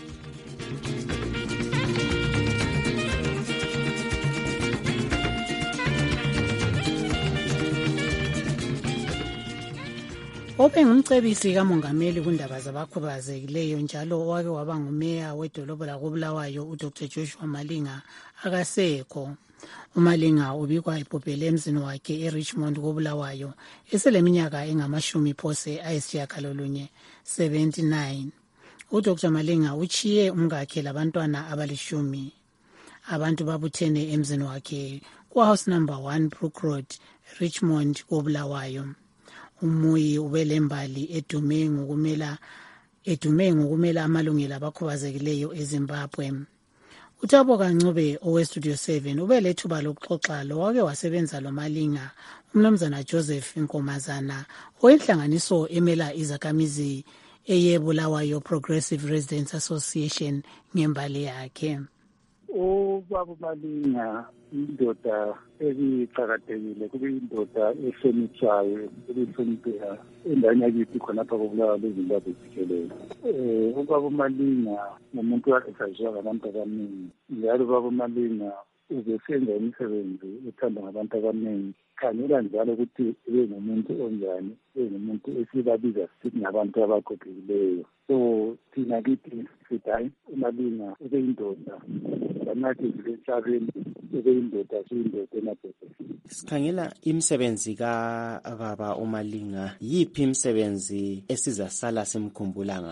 Obe ngumcebisi kamongameli kundaba zabakhubazekileyo njalo owake waba ngumeya wedolobha lakoBulawayo uDr Joshua Malinga akasekho. uMalinga ubikwa ibhubhele emzini wakhe eRichmond koBulawayo eseleminyaka engamashumi phose ayisishiyagalolunye 79. uDr Malinga uchiye umkakhe labantwana abalishumi. Abantu babuthene emzini wakhe kuHouse number 1 Brook Road, Richmond koBulawayo. Umuyi ubelembali edume ngokumela amalungelo abakhubazekileyo eZimbabwe. uThabo Kancube oweStudio 7 ubelethuba lokuxoxa lo wake wasebenza loMalinga umnumzana Joseph Nkomazana owenhlanganiso emela izakhamizi eyeBulawayo Progressive Residents Association ngembali yakhe. Ubaba uMalinga indoda ebiqakathekile, kube indoda ehlonitshwayo, ebihlonipheka endaweni yakithi khonapha koBulawayo leZimbabwe jikelele. Ubaba uMalinga ngumuntu wayesaziwa ngabantu abaningi, njalo ubaba uMalinga ubesenza imisebenzi ethandwa ngabantu abaningi. Khangela njalo ukuthi ube ngumuntu onjani, ube ngumuntu esibabiza sithi ngabantu abaqoqekileyo. So thina kithi sithi hayi uMalinga ube indoda banathi emhlabeni, ube indoda siyindoda emabhebheni. Sikhangela imisebenzi kababa uMalinga, yiphi imisebenzi esizasala simkhumbula ngayo?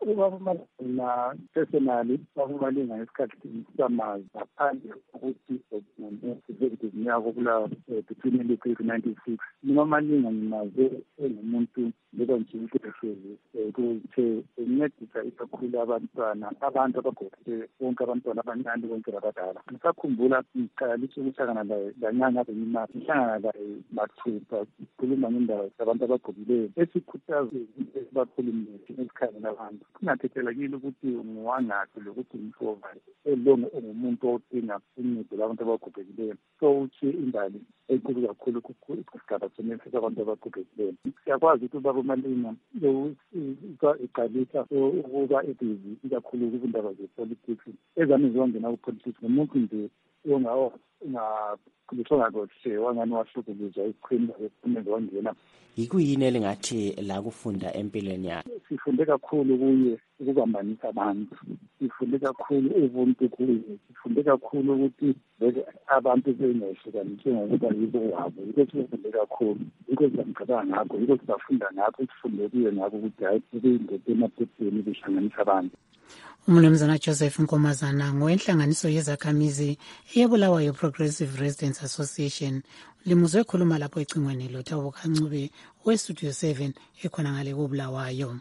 Ubaba personally bakumalinga ngesikhathi samazi ngaphandle ukuthi executive nyako kula between 1996 mina malinga ngimaze engumuntu leba nje ukuthi ukuthi encedisa ikakhulu abantwana abantu abagogeke bonke abantwana abancane bonke abadala ngisakhumbula iqalisa ukuhlangana laye lanyanga bemimati ngihlangana laye mathupha sikhuluma ngendaba zabantu abagogileyo esikhuthaza bakhulumile esikhangela abantu kungathethelekile ukuthi ungwangaphi lokuthi umfova elonge ungumuntu odinga uncedo labantu abagogekileyo so uthi imbali enkulu kakhulu kusigaba sonesi sabantu abagogekileyo siyakwazi ukuthi ubaba uMalinga iqalisa ukuba ebhizi ikakhulu kubindaba zepolitics ezami zongena kupolitics nomuntu nje ungakhuliswa kakuhle wangani wahlukuluzwa iqhinga ephumeza wangena yikuyini elingathi la kufunda empilweni yakhe sifunde kakhulu kuye ukubambanisa abantu sifunde kakhulu ubuntu kuye sifunde kakhulu ukuthi abantu bengahlukaniswe ngokuba yibo wabo yiko sifunde kakhulu yiko siyacabanga ngakho yiko siyafunda ngakho sifunde kuye ngakho ukuthi hayi kuyindoda emaphepheni behlanganisa abantu. Umnumzana Joseph Nkomazana ngowenhlanganiso yezakhamizi eyebulawayo Progressive Residents Association limuzwe ekhuluma lapho ecingweni loThabo Kancube weStudio 7 ekhona ngale koBulawayo.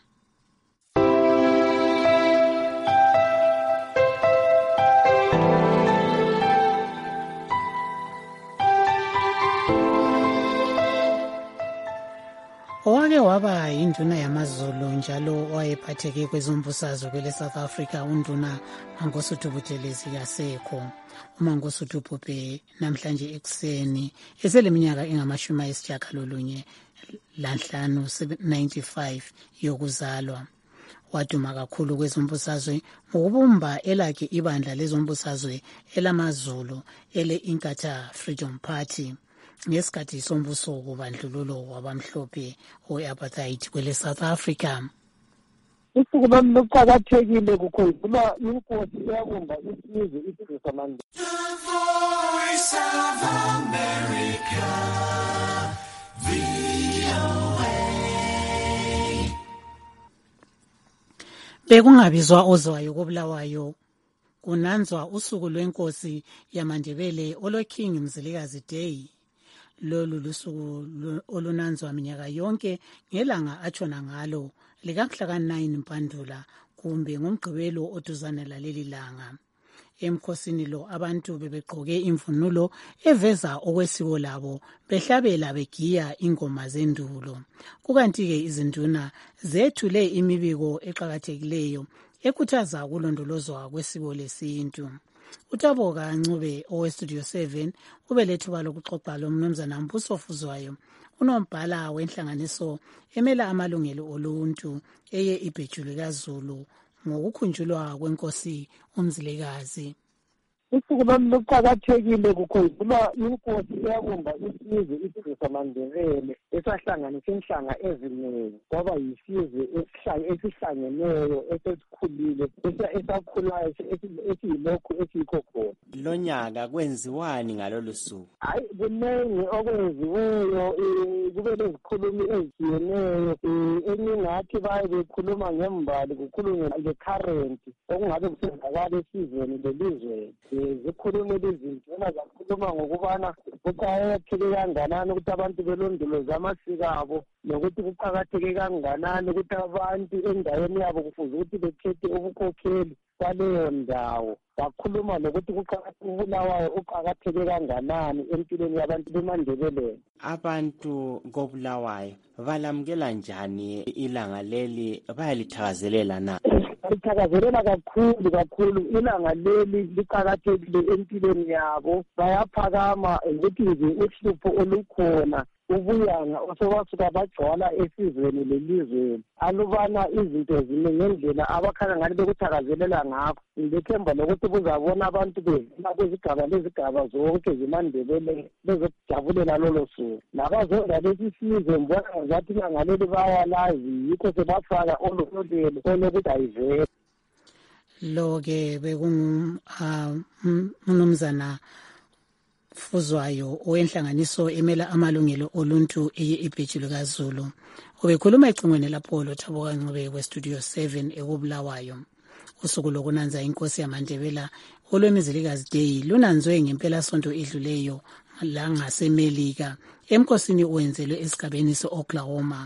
Owake waba yinduna yamaZulu njalo owayephatheke kwezombusazwe kwele South Africa unduna Mangosuthu Buthelezi kasekho. uMangosuthu Phuphe namhlanje ekuseni eseleminyaka engama-95 95 yokuzalwa. Waduma kakhulu kwezombusazwe ngokubumba elakhe ibandla lezombusazwe elamaZulu ele-Inkatha Freedom Party ngesikhathi sombuso wobandlululo wabamhlophe we-apartheid kwele South Africa. Usuku lami luqakathekile kukhona inkosi eyabumba isizwe isizwe samandla. The Voice of America, VOA. Bekungabizwa ozwayo koBulawayo kunanzwa usuku lwenkosi yamaNdebele oloKing Mzilikazi Day. Lolu lusuku olunanzwa minyaka yonke ngelanga atshona ngalo likamhla ka-9 Mpandula kumbe ngomgqibelo oduzane laleli langa. Emkhosini lo abantu bebegqoke imvunulo eveza okwesiko labo behlabela begiya ingoma zendulo. Kukanti-ke izinduna zethule imibiko eqakathekileyo ekhuthaza ukulondolozwa kwesiko lesintu. uThabo Kancube oweStudio 7 ubelethuba lokuxoxa lomnumzana Mbuso Fuzwayo unombhala wenhlanganiso emela amalungelo oluntu eye iBhejulu kaZulu ngokukhunjulwa kwenkosi uMzilikazi. Usuku lami luqakathekile kukhona inkosi eyabumba isizwe samaNdebele esahlanganisa inhlanga eziningi kwaba yisizwe esihlangeneyo esesikhulile esakhulayo esiyilokhu esikho khona. Lo nyaka kwenziwani ngalolu suku? Hayi kuningi okwenziweyo kube lezikhulumi ezitshiyeneyo eningathi baye bekhuluma ngembali kukhulunywe nge-current okungabe kusenzakala esizweni lelizweni. Zikhulume izinto zakhuluma ngokubana kuqakatheke kanganani ukuthi abantu belondoloze amasiko abo nokuthi kuqakatheke kanganani ukuthi abantu endaweni yabo kufuze ukuthi bekhethe ubukhokheli kwaleyo ndawo. Bakhuluma nokuthi uBulawayo uqakatheke kanganani empilweni yabantu bemaNdebeleni. Abantu koBulawayo balamukela njani ilanga leli, bayalithakazelela na? Lithakazelela kakhulu ilanga leli liqakathekile empilweni yabo. Bayaphakama ukuthi uhlupho olukhona ubuyanga osebasuka bagcwala esizweni lelizweni alubana izinto ziningi ngendlela abakhanya ngani bekuthakazelela ngakho. Ngithemba lokuthi kuzabona abantu bevela kwezigaba zonke zemaNdebele bezokujabulela lolo suku. Nabazonda lesi sizwe mbona ngathi ilanga leli bayalazi yikho sebafaka olulelo olokuthi ayivele. Lo-ke bekungumnumzana Fuzwayo owenhlanganiso emela amalungelo oluntu eye-ibheji lukazulu. Ubekhuluma ecingweni lapho loThabo Kancube weStudio 7 ekubulawayo. Usuku lokunanza inkosi yamaNdebela olwemizilikazi Day lunanzwe ngempelasonto edluleyo langaseMelika emkosini owenzelwe esigabeni se-Oklahoma.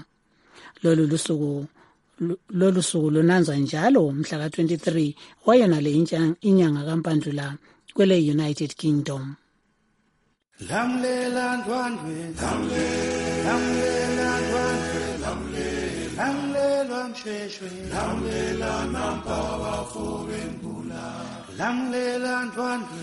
Lolu suku lunanzwa njalo mhla ka-23 wayonale inyanga kaMpandula kwele United Kingdom. Lamlela ndwandwe, lamlela ndwandwe, lamlela mshweshwe, lamlela nampa bafobembula, lamlela ndwandwe,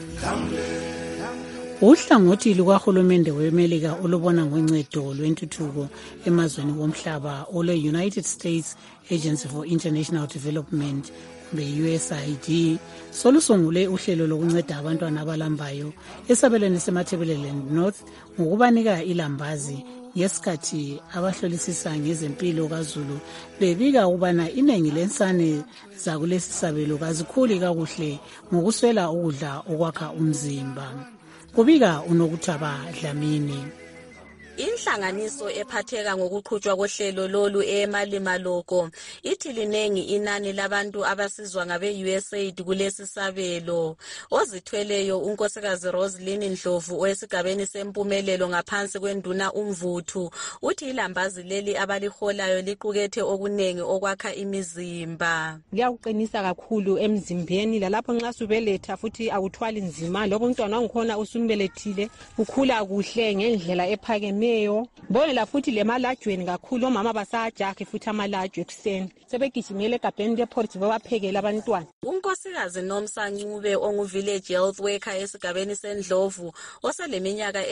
Uhlangothi lukahulumende weMelika olubona ngoncedo lwentuthuko emazweni womhlaba olwe-United States Agency for International Development be-USAID solusungule uhlelo lokunceda abantwana abalambayo esabelweni seMatabeleland North ngokubanika ilambazi ngesikhathi abahlolisisa ngezempilo kaZulu bebika ukubana iningi lensane zakulesi sabelo kazikhuli kakuhle ngokuswela ukudla okwakha umzimba. Kubika uNokuthaba Dlamini. Inhlanganiso ephatheka ngokuqhutshwa kohlelo lolu eMalima Loko ithi linengi inani labantu abasizwa ngabe-USAID kulesi sabelo. Ozithweleyo unkosikazi Roslyn Ndlovu owesigabeni sempumelelo ngaphansi kwenduna uMvuthu uthi ilambazi leli abaliholayo liqukethe okunengi okwakha imizimba. Liyawuqinisa kakhulu emzimbeni lalapho nxa subeletha futhi awuthwali nzima lobo umntwana wangikhona usumbelethile ukhula kuhle ngendlela ephakeme. Bonela futhi lemalajweni kakhulu omama basajahe futhi amalajwe ekuseni sebegijimele egabheni leporridge babaphekela abantwana. Unkosikazi Nomsa Ncube ongu-village health worker esigabeni seNdlovu oseleminyaka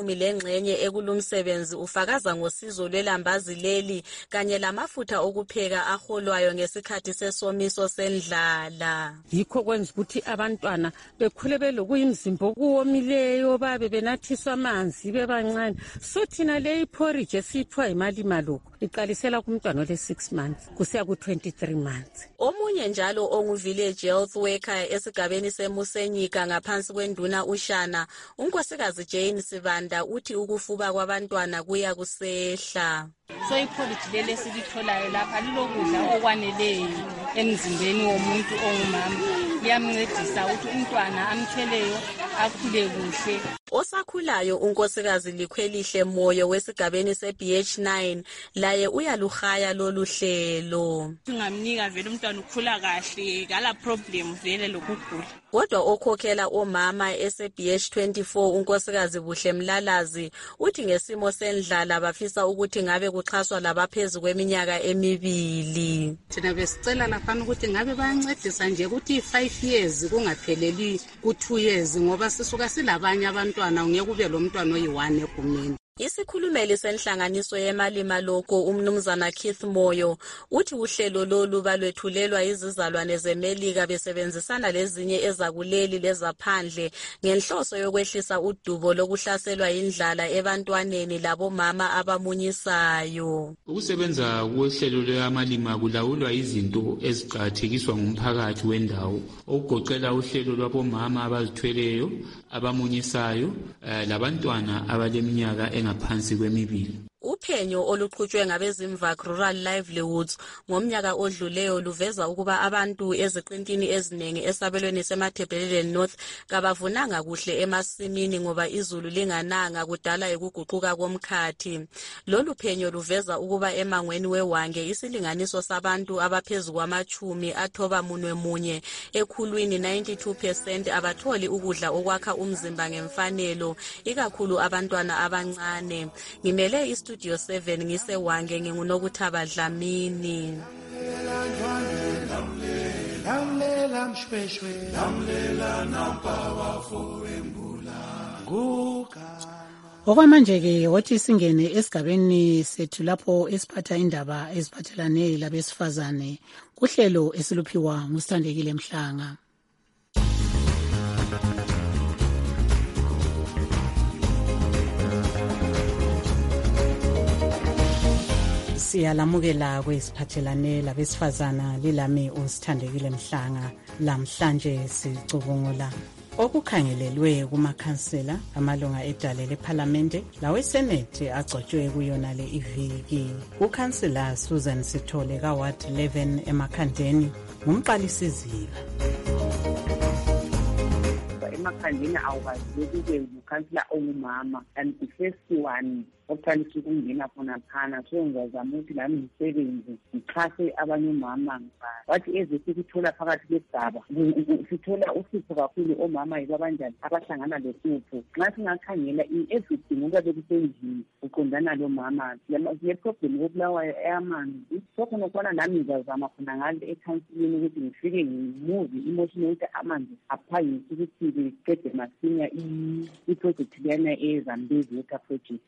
10 ekulumsebenzi ufakaza ngosizo lwelambazi leli kanye lamafutha okupheka aholwayo ngesikhathi sesomiso sendlala. Yikho kwenza ukuthi abantwana bekhule belokuyimzimba okuwomileyo babe benathiswa amanzi bebancane. Thina le porridge esithwa iMalima Loko iqalisela kumntwana ole-6 months kusiya ku-23 months. Omunye njalo ongu-village health worker esigabeni seMusenyika ngaphansi kwenduna uShana unkosikazi Jane Sibanda uthi ukufuba kwabantwana kuya kusehla. So iporridge leli silitholayo lapha lilokudla okwaneleyo emzimbeni womuntu ongumama liyamncedisa ukuthi umntwana amtheleyo akhule kuhle. Osakhulayo unkosikazi Likhwelihle Moyo wesigabeni seBH9 laye uyaluhaya lolu hlelo. Singamnika vele umntwana ukhula kahle kala problem vele lokugula. Kodwa okhokhela omama eseBH24 unkosikazi Buhle Mlalazi uthi ngesimo sendlala bafisa ukuthi ngabe kuxhaswa labaphezulu kweminyaka 2. Thina besicela lapha ukuthi ngabe bayancedisa nje ukuthi 5 years kungapheleli ku2 years ngoba sisuka silabanye abantwana ungeke ube lo mntwana oyi1 egumeni. Isikhulumeli senhlanganiso yeMalima Loko umnumzana Keith Moyo uthi uhlelo lolu balwethulelwa izizalwane zeMelika besebenzisana lezinye ezakuleli lezaphandle ngenhloso yokwehlisa udubo lokuhlaselwa indlala ebantwaneni labomama abamunyisayo. Ukusebenza kohlelo lweMalima kulawulwa izinto eziqhathekiswa ngumphakathi wendawo okugoqela uhlelo lwabomama abazithweleyo abamunyisayo labantwana abaleminyaka engaphansi kwemibili. Uphenyo oluqhutshwe ngabezimvak Rural Livelihoods ngomnyaka odluleyo luveza ukuba abantu eziqintini eziningi esabelweni seMatabeleland North kabavunanga kuhle emasimini ngoba izulu lingananga kudala ukuguquka komkhathi. Lolu phenyo luveza ukuba emangweni wewange isilinganiso sabantu abaphezulu kwama-10 athoba munye ekhulwini 92% abatholi ukudla okwakha umzimba ngemfanelo ikakhulu abantwana abancane. Ngimele Studio 7 ngisewange nginguNokuthaba Dlamini. Lamlela mshweshwe, lamlela nampa bafobembula. Okwamanje-ke wathi singene esigabeni sethu lapho esiphatha indaba eziphathelane labesifazane kuhlelo esiluphiwa nguSithandekile Mhlanga. Siyalamukela kwesiphathelane labesifazana lilami uSithandekile Mhlanga. Lamhlanje sicubungula okukhangelelwe kumakhansela amalunga edale lephalamende lawesenate agcotshwe kuyona le iviki. Ukhansela Susan Sithole kaWard 11 eMakhandeni ngumqalisizika. Emakhandeni awukazi kube ukhansela ongumama and the first one okuqalisa ukungena khona phana so ngiyazama ukuthi lami ngisebenze ngixhase abanye omama wathi eze sikuthola phakathi kwesigaba sithola uhlupho kakhulu omama yibo abanjani abahlangana lohlupho nxa singakhangela everything ngoba bekusendlini uqondana lo mama le problem yokubulawa eyamanzi sokhona ukubona nami ngizazama khona ngale ekhansilini ukuthi ngifike ngimuve emotional ukuthi amanzi aphangise ukuthi beqede masinya i-project liyana eZambezi water project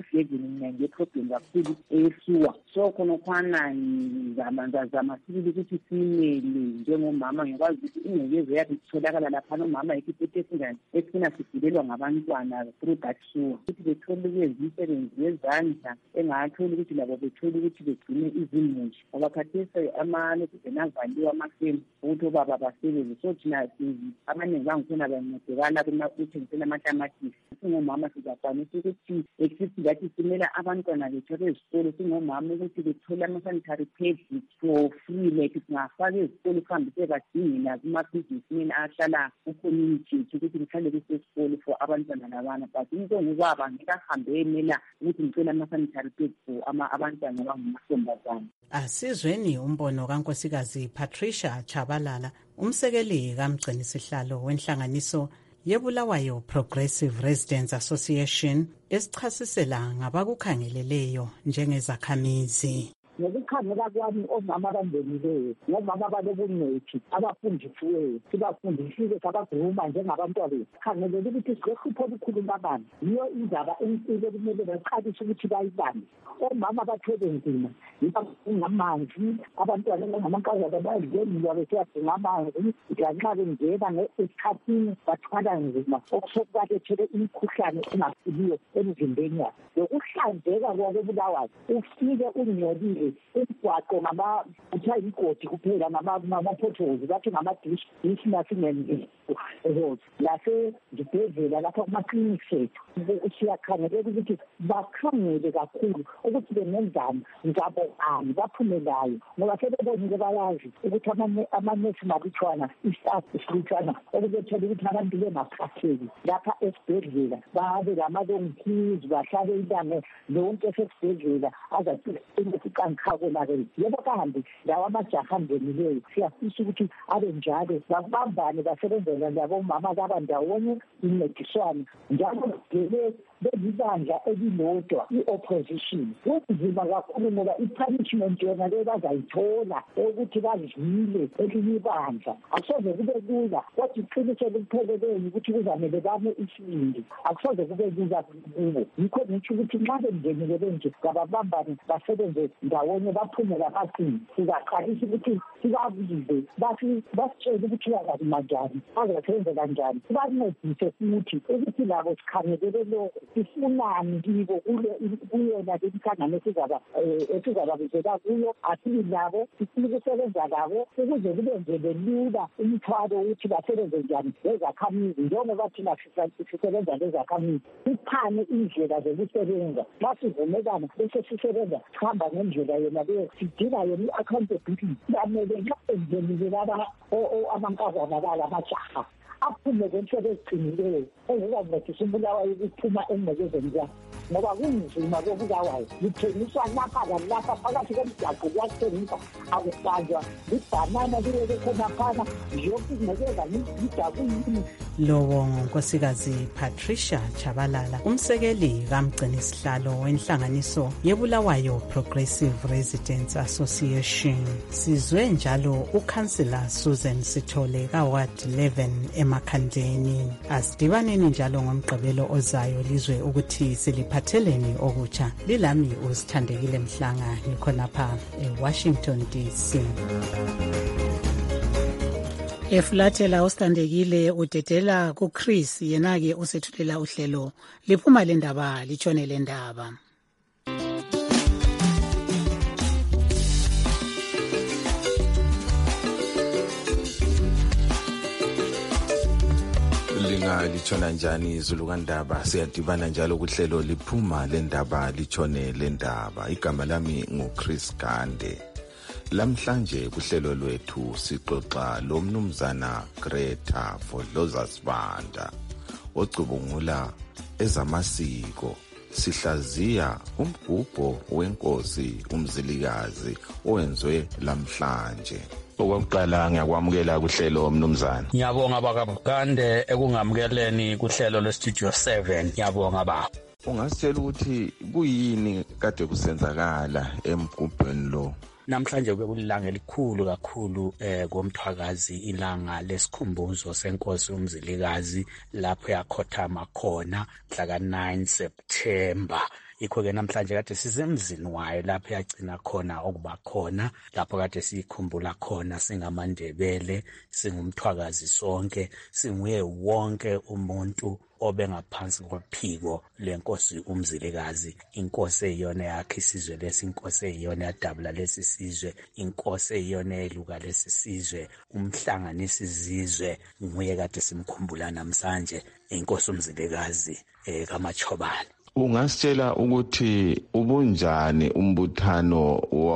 nge problem kakhulu esuwa so khona khona ngizama sibili ukuthi simele njengomama ngikwazi ukuthi ingcekeza yakhe itholakala lapha nomama ekiphethe singane esina sigilelwa ngabantwana through that sewer ukuthi bethole ukuyenzisebenzi yezandla engatholi ukuthi labo bethole ukuthi begcine izimuli ngoba khathesi amalokhu avaliwe amafemu ukuthi obaba basebenze so thina abaningi bangikhona bancedekana ukuthengisela amatamatisi singomama sizakwanisa ukuthi exist that simela abantwana bethu bezikolo singomama ukuthi bethole ama-sanitary pads for free like singafaka ezikolo kuhambise badingela kuma-businessmen ahlala ku-community ukuthi mhlawumbe kusesikolo for abantwana labana but into ngubaba ngekahambe emela ukuthi ngicela ama-sanitary pads for abantwana abangumasontombazane. Asizweni umbono kaNkosikazi Patricia Chabalala, umsekeli kaMgcinisihlalo wenhlanganiso yeBulawayo Progressive Residents Association, esichasisela ngabakukhangeleleyo njengezakhamizi. Ngokukhangela kwami omama abangenileyo ngomama abalobungcwethi abafundisiweyo sibafundisile sabaguma njengabantwana bethu khangelela ukuthi sizohlupho olukhulu labana yiyo indaba enkulu ekumele baqalise ukuthi bayibambe omama bathwele nzima ngamanzi abantwana abangamankazana bayadlenilwa besiyadinga amanzi lanxa bengena esikhathini bathwala nzima okusokubalethele imikhuhlane engaphiliyo emzimbeni yabo lokuhlanzeka kwakoBulawayo ufike ungcolile umgwaqo kuthiwa imigodi kuphela ngama-potholes bathi ngama-dish nasingenzi lasezibhedlela lapha kuma-clinics ethu siyakhangelela ukuthi bakhangele kakhulu ukuthi bengenzani ngabobani baphumelayo ngoba sebebonile bayazi ukuthi amanesi malutshwana i-staff isilutshwana okubethela ukuthi abantu bengaphatheki lapha esibhedlela babe lama-long queues bahlale ilanga lonke esesibhedlela azasiqankhako-lakele yebo kahambi lawo amajaha angenileyo siyafisa ukuthi abe njalo babambane basebenzela labomama laba ndawonye incediswane njalo belibandla elilodwa i-opposition kunzima kakhulu ngoba i-punishment yona leyo bazayithola ukuthi bazile elinye ibandla akusoze kube lula kodwa iqiniso likupheleleyo ukuthi kuzamele bame isibindi akusoze kube lula kubo yikho ngitsho ukuthi nxa bengenile benje ngababambane basebenze ndawonye baphumela baqini sizaqalisa ukuthi sibabize basitshele ukuthi bazazima njani bazasebenza kanjani sibancedise futhi ukuthi labo sikhangelele lokho sifunani kibo kuyona lemhlangano esizababizela kuyo asibi labo sifuna ukusebenza labo ukuze kubenzele lula umthwalo ukuthi basebenze njani lezakhamizi njengoba thina sisebenza lezakhamizi siphane indlela zokusebenza xa sivumelana bese sisebenza sihamba ngendlela yona leyo sidinga yona i-accountability bamele nxa engenile laba amankazana bala amajaha aphume ngentshebe eziqinileyo ezizamncedisa uBulawayo ukuphuma engcekezeni yakhe ngoba kunzima koBulawayo lithengiswa lapha lalapha phakathi komgwaqo kuyathengisa akuhlanjwa libhanana libe khona phana yonke ingcekeza ngidakuyini. Lowo nguNkosikazi Patricia Chabalala, umsekeli kaMgcinisihlalo wenhlanganiso yeBulawayo Progressive Residents Association. Sizwe njalo ukhansela Susan Sithole kaWard 11 eMakhandeni. Asidibaneni njalo ngomgqibelo ozayo lizwe ukuthi siliphatheleni okutsha. Lilami uSithandekile Mhlanga ngikhonapha eWashington DC. Efulathela uSithandekile udedela kuChris yena-ke usethulela uhlelo liphuma le ndaba litshone le ndaba. Sibinga lichona njani izulu kaNdaba. Siyadibana njalo kuhlelo liphuma lendaba lichone lendaba. Igama lami nguChris Gande. Lamhlanje kuhlelo lwethu sixoxa lo mnumzana Greta Vodloza Sibanda ocubungula ezamasiko. Sihlaziya umgubho wenkosi uMzilikazi owenziwe lamhlanje. Okokuqala ngiyakwamukela kuhlelo mnumzana. Ngiyabonga bakabugande ekungamukeleni kuhlelo lwestudio 7. Ngiyabonga baba. Ungasitshela ukuthi kuyini kade kusenzakala emgubhweni lo? Namhlanje bekulilanga elikhulu kakhulu komthwakazi, ilanga lesikhumbuzo senkosi uMzilikazi lapho yakhothama khona mhla ka-9 September. Ikho-ke namhlanje kade sisemzini wayo lapho yagcina khona okuba khona, lapho kade siyikhumbula khona singamandebele, singumthwakazi sonke, singuye wonke umuntu obengaphansi kophiko lenkosi uMzilikazi. Inkosi eyiyona yakhe isizwe lesi, inkosi eyiyona yadabula lesi sizwe, inkosi eyiyona eluka lesi sizwe, umhlanganisi izizwe. Nguye kade simkhumbula namhlanje, inkosi uMzilikazi kaMachobane. Ungasitshela ukuthi ubunjani umbuthano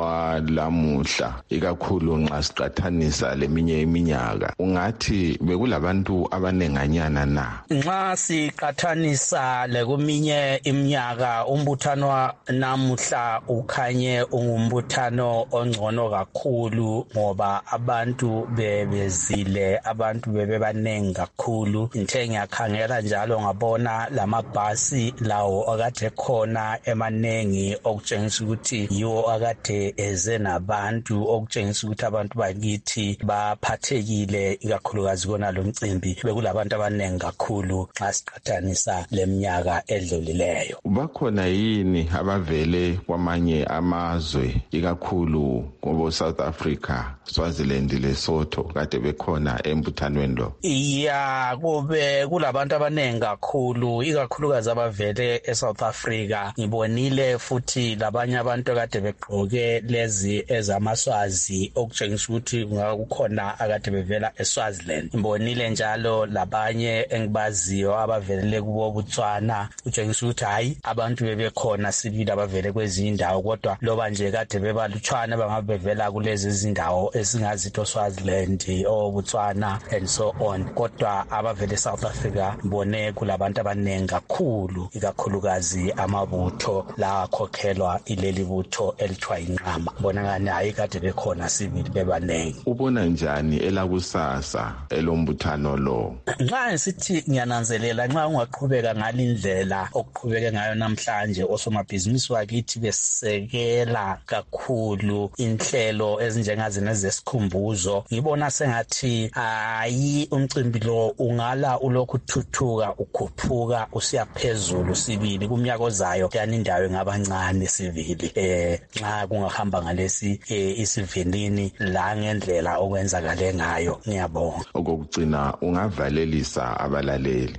walamuhla ikakhulu nxa siqathanisa leminye iminyaka? Ungathi bekulabantu abanenganyana na? Nxa siqathanisa lekuminye iminyaka, umbuthano namuhla ukhanye ungumbuthano ongcono kakhulu ngoba abantu bebezile, abantu bebebanengi kakhulu. Ngithe ngiyakhangela njalo ngabona lamabhasi lawo akade khona emanengi okutshengisa ukuthi yiwo akade eze nabantu, okutshengisa ukuthi abantu bakithi baphathekile ikakhulukazi kona lo mcimbi. Bekulabantu abanengi kakhulu nxa siqathanisa leminyaka edlulileyo. Bakhona yini abavele kwamanye amazwe ikakhulu ngobo South Africa, Swaziland, Lesotho kade bekhona embuthanweni lo? Ya, kube kulabantu abanengi kakhulu ikakhulukazi abavele eSouth Africa. Ngibonile futhi labanye abantu kade begqoke lezi ezamaswazi okutshengisa ukuthi kukhona akade bevela eSwaziland. Ngibonile njalo labanye engibaziyo abavelele kubo Botswana, kutshengisa ukuthi hayi abantu bebekhona sibili abavele kwezinye indawo, kodwa loba nje kade bebalutshwana bangabe bevela kulezi izindawo esingazitho Swaziland o Botswana and so on, kodwa abavele eSouth Africa ngibone kulabantu abanengi kakhulu, ikakhulukazi amabutho la akhokhelwa ileli butho elithwa inqama. Bonakala hayi kade bekhona sibili bebanengi. Ubona njani elakusasa elombuthano lo? Nxa ngisithi ngiyananzelela, nxa ungaqhubeka ngalindlela okuqhubeke ngayo namhlanje, osomabhizinisi wakithi besekela kakhulu inhlelo ezinjengazina ezesikhumbuzo, ngibona sengathi hayi umcimbi lo ungala ulokhu thuthuka ukhuphuka usiya phezulu sibili. Kumnyaka ozayo yani indawo ngabancane sivili nxa kungahamba ngalesi isivinini la ngendlela okwenzakale ngayo. Ngiyabonga. Okugcina ungavalelisa abalaleli?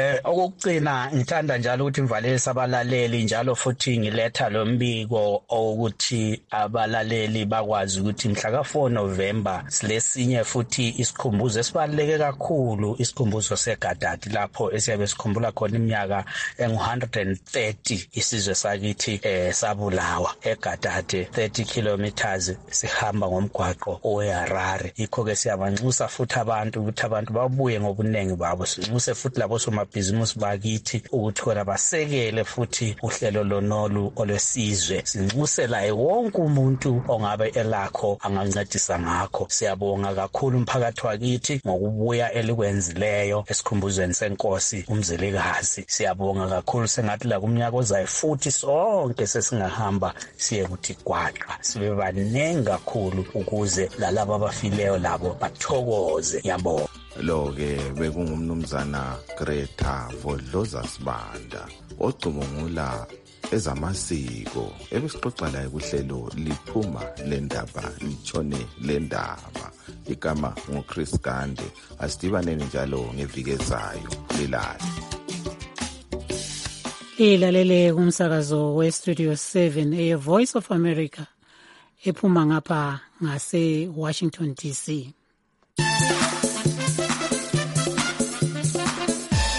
Okugcina ngithanda njalo ukuthi ngivalelisa abalaleli, njalo futhi ngiletha lo mbiko ukuthi abalaleli bakwazi ukuthi mhla ka4 November silesinye futhi isikhumbuzo esibaluleke kakhulu, isikhumbuzo seGadadi, lapho esiyabe sikhumbula khona iminyaka engu130 isizwe sakithi sabulawa eGadadi. 30 kilometers sihamba ngomgwaqo oweHarare. Yikho ke siyabanxusa futhi abantu ukuthi abantu babuye ngobunengi babo. Sinxuse futhi labo somabhizinisi bakithi ukuthi khona basekele futhi uhlelo lonolu olwesizwe. Sinxusela wonke umuntu ongabe elakho angancedisa ngakho. Siyabonga kakhulu umphakathi wakithi ngokubuya elikwenzileyo esikhumbuzweni senkosi uMzilikazi. Siyabonga kakhulu, sengathi la kumnyaka ozayo futhi sonke sesingahamba siye kuthi gwaqa sibe banengi kakhulu ukuze lalabo abafileyo labo bathokoze. Ngiyabonga. Lo-ke bekungumnumzana Greta Vodloza Sibanda ocubungula ezamasiko. Ebesixoxa laye kuhlelo liphuma lendaba litshone lendaba. Igama nguChris Gande. Asidibaneni njalo ngeviki ezayo. Lilale. Ilalele kumsakazo weStudio 7 Voice of America ephuma ngapha ngase Washington DC.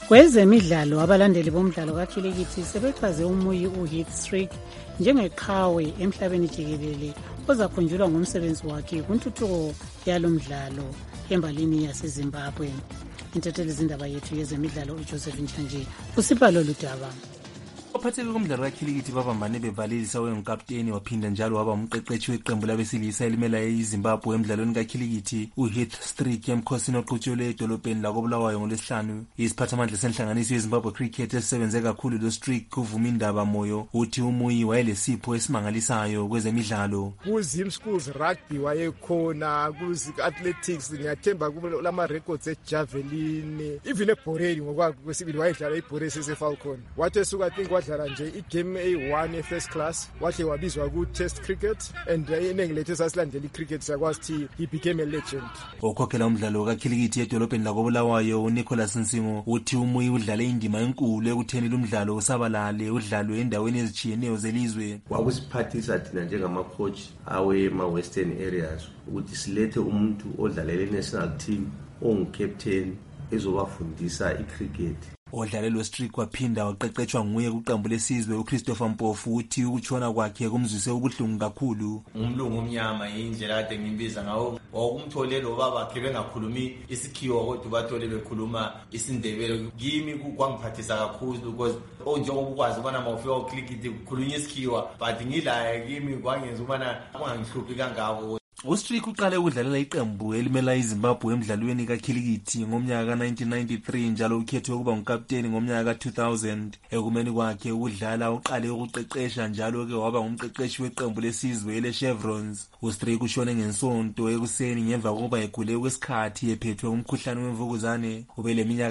Kwezemidlalo, abalandeli bomdlalo kakhilikithi sebechaze umuyi uHeath Streak njengeqhawe emhlabeni jikelele ozakhunjulwa ngomsebenzi wakhe kuntuthuko yalo mdlalo embalini yaseZimbabwe. Intatheli zindaba yethu yezemidlalo uJoseph Njanje usipha lolu daba. Ophathele kumdlalo kakhilikithi babambane bevalelisa wengukapteni waphinda njalo waba umqeqeshi weqembu labesilisa elimela iZimbabwe emdlalweni kakhilikithi uHeath Streak emkhosini oqhutshelwe edolobheni lakoBulawayo ngolwesihlanu. Isiphathamandla senhlanganiso yeZimbabwe Cricket esisebenze kakhulu loStreak uvuma indaba moyo uthi umuyi wayelesipho esimangalisayo kwezemidlalo. Kuzim schools rugby wayekhona, athletics ngiyathemba kulama records ejavelin, even eboreni ngokwesibili wayedlala iboreni sesefalcon. Wathi esuka think wadlala nje igame A1 first class, wahle wabizwa ku test cricket and iningi lethu sasilandela icricket sakwazi he became a legend. Okhokhela umdlalo kakhilikithi edolobheni lakoBulawayo uNicholas Nsingo uthi umuyi udlale indima enkulu ekutheni lumdlalo usabalale udlalwe endaweni ezitshiyeneyo zelizwe. Wakusiphathisa thina njengama-coach awema-western areas ukuthi silethe umuntu odlalele national team ongu-captain ezobafundisa icricket. Odlalelwe Streak waphinda waqeqetshwa nguye kuqembu lesizwe uChristopher Mpofu uthi ukutshona kwakhe kumzwise ubuhlungu kakhulu. Umlungu omnyama indlela kade ngimbiza ngawo wakumthole lo baba khe bengakhulumi isikhiwa kodwa bathole bekhuluma isindebele. Kimi kwangiphathisa kakhulu because njengoba ukwazi ubana mawufika uClicket ukukhulunya isikhiwa but ngidla kimi kwangenza ubana kungangihluphi kangako. uStreak uqale ukudlalela iqembu elimela iZimbabwe emdlalweni kakhilikithi ngomnyaka ka1993 njalo ukhethwe ukuba ngukapteni ngomnyaka ka2000. Ekumeni kwakhe ukudlala uqale ukuqeqesha njalo ke waba ngumqeqeshi weqembu lesizwe leChevrons. uStreak ushone ngensonto ekuseni ngemva kokuba egule okwesikhathi ephethwe umkhuhlane wemvukuzane. Ubeleminyaka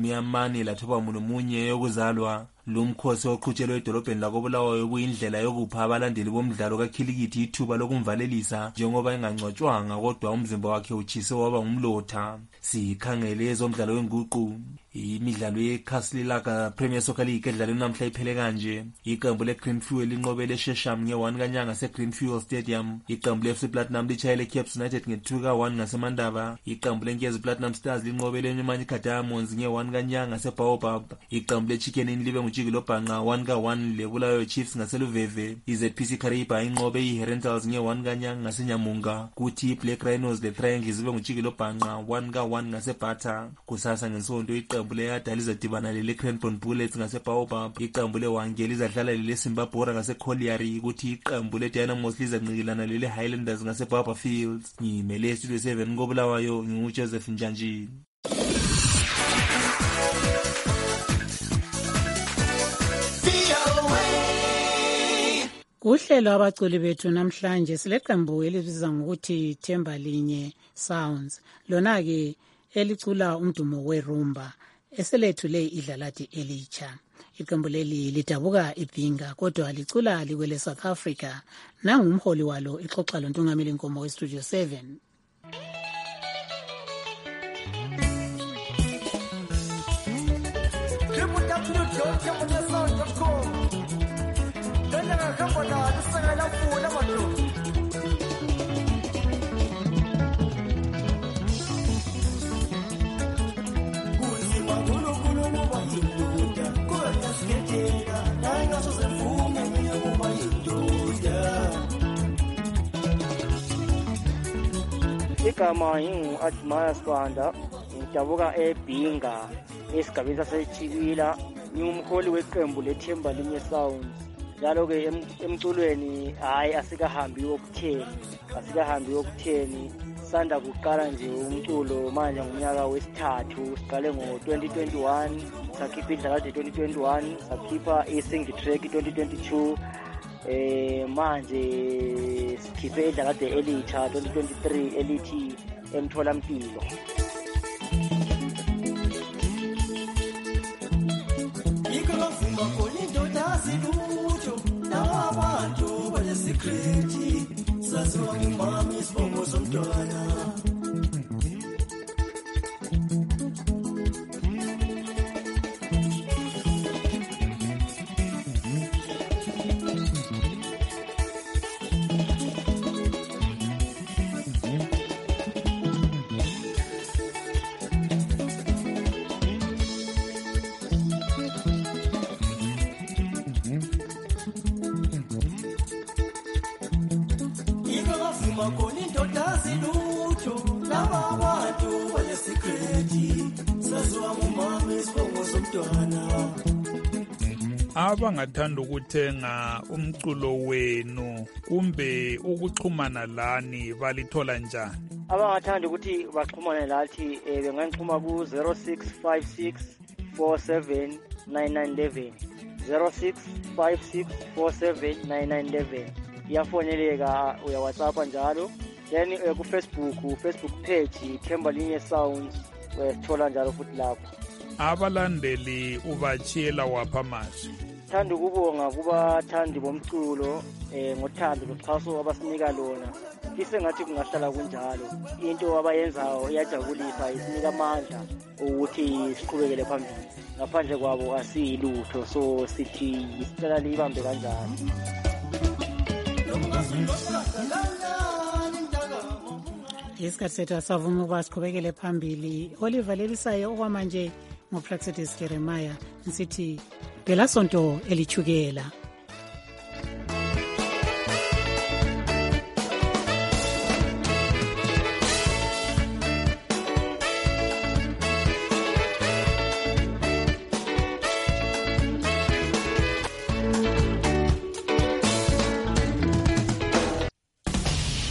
engama-41 yokuzalwa. Lo mkhosi oqhutshelwe edolobheni lakoBulawayo kuyindlela yokupha abalandeli bomdlalo kakhilikithi ithuba lokumvalelisa njengoba engangcwatshwanga kodwa umzimba wakhe utshise waba ngumlotha. Sikhangele ezomdlalo wenguqu. Imidlalo yeKaslilaka Premier Soccer League edlalwe namhla iphele kanje. Iqembu leGreen Fuel linqobele eShesham nge1 kanyanga seGreen Fuel Stadium. Iqembu leFC Platinum litshayele Cape United nge2 ka1 ngaseMandaba. Iqembu leNkezi Platinum Stars linqobele eNyumanyi Diamonds nge1 kanyanga seBaobab. Iqembu leChicken Inn libe nguJikilo Bhanqa 1 ka1 leBulawayo Chiefs ngaseluveve. iZPC Kariba inqobe iHerentals nge1 kanyanga ngaseNyamunga. Kuthi iBlack Rhinos leTriangle zibe nguJikilo Bhanqa 1 ka1 ngaseBhatha. Kusasa ngensonto iqembu leYada lizadibana leleCranbourne Bullets ngaseBaobab. Iqembu leWangeli lizadlala leleSimbabwe ngaseColliery. Kuthi iqembu leDynamos lizancikilana leleHighlanders ngaseBarberfields. Ngimele Studio 7 koBulawayo nginguJoseph Njanje. Uhlelo abaculi bethu namhlanje sileqembu elibiza ngokuthi Thembalinye Sounds. Lona ke elicula umdumo werumba eselethule idlalathi elitsha. Iqembu leli lidabuka ibhinga kodwa licula likwele South Africa. Nangumholi walo ixoxa loNtungameli Nkomo weStudio 7. Igama ngingu-Admire Sibanda, ngidabuka eBhinga esigabeni saseChibila. Ngingumholi weqembu leThembalinye Sounds. Njalo-ke emculweni hhayi asikahambi yokutheni. Sanda kuqala nje umculo manje ngomnyaka wesithathu. Siqale ngo-2021, sakhipha idlakade 2021, sakhipha i-single track 2022. Manje sikhiphe idlakade elitsha 2023 elithi Emtholampilo. uma khona indoda zilutho laba bantu banesikredi saziwa ngumama isibongo somntwana. Abangathanda ukuthenga umculo wenu kumbe ukuxhumana lani balithola njani? Abangathanda ukuthi baxhumane lathi bengangixhuma ku 0656 47 9911 0656 47 9911. Iyafoneleka, uya WhatsApp njalo. Then ku Facebook page Thembalinye Sounds uyathola njalo futhi lapho. Abalandeli ubachiyela wapha manje? Thanda ukubonga kubathandi bomculo ngothando loxhaso abasinika lona. Isengathi kungahlala kunjalo. Into abayenzayo iyajabulisa, isinika amandla ukuthi siqhubekele phambili. Ngaphandle kwabo asiyilutho, so sithi isicela libambe kanjani. Isikhathi sethu asavuma ukuba siqhubekele phambili. Oliver Lelisayo okwamanje ngoPraxedis Jeremiah nsithi phela sonto elithukela.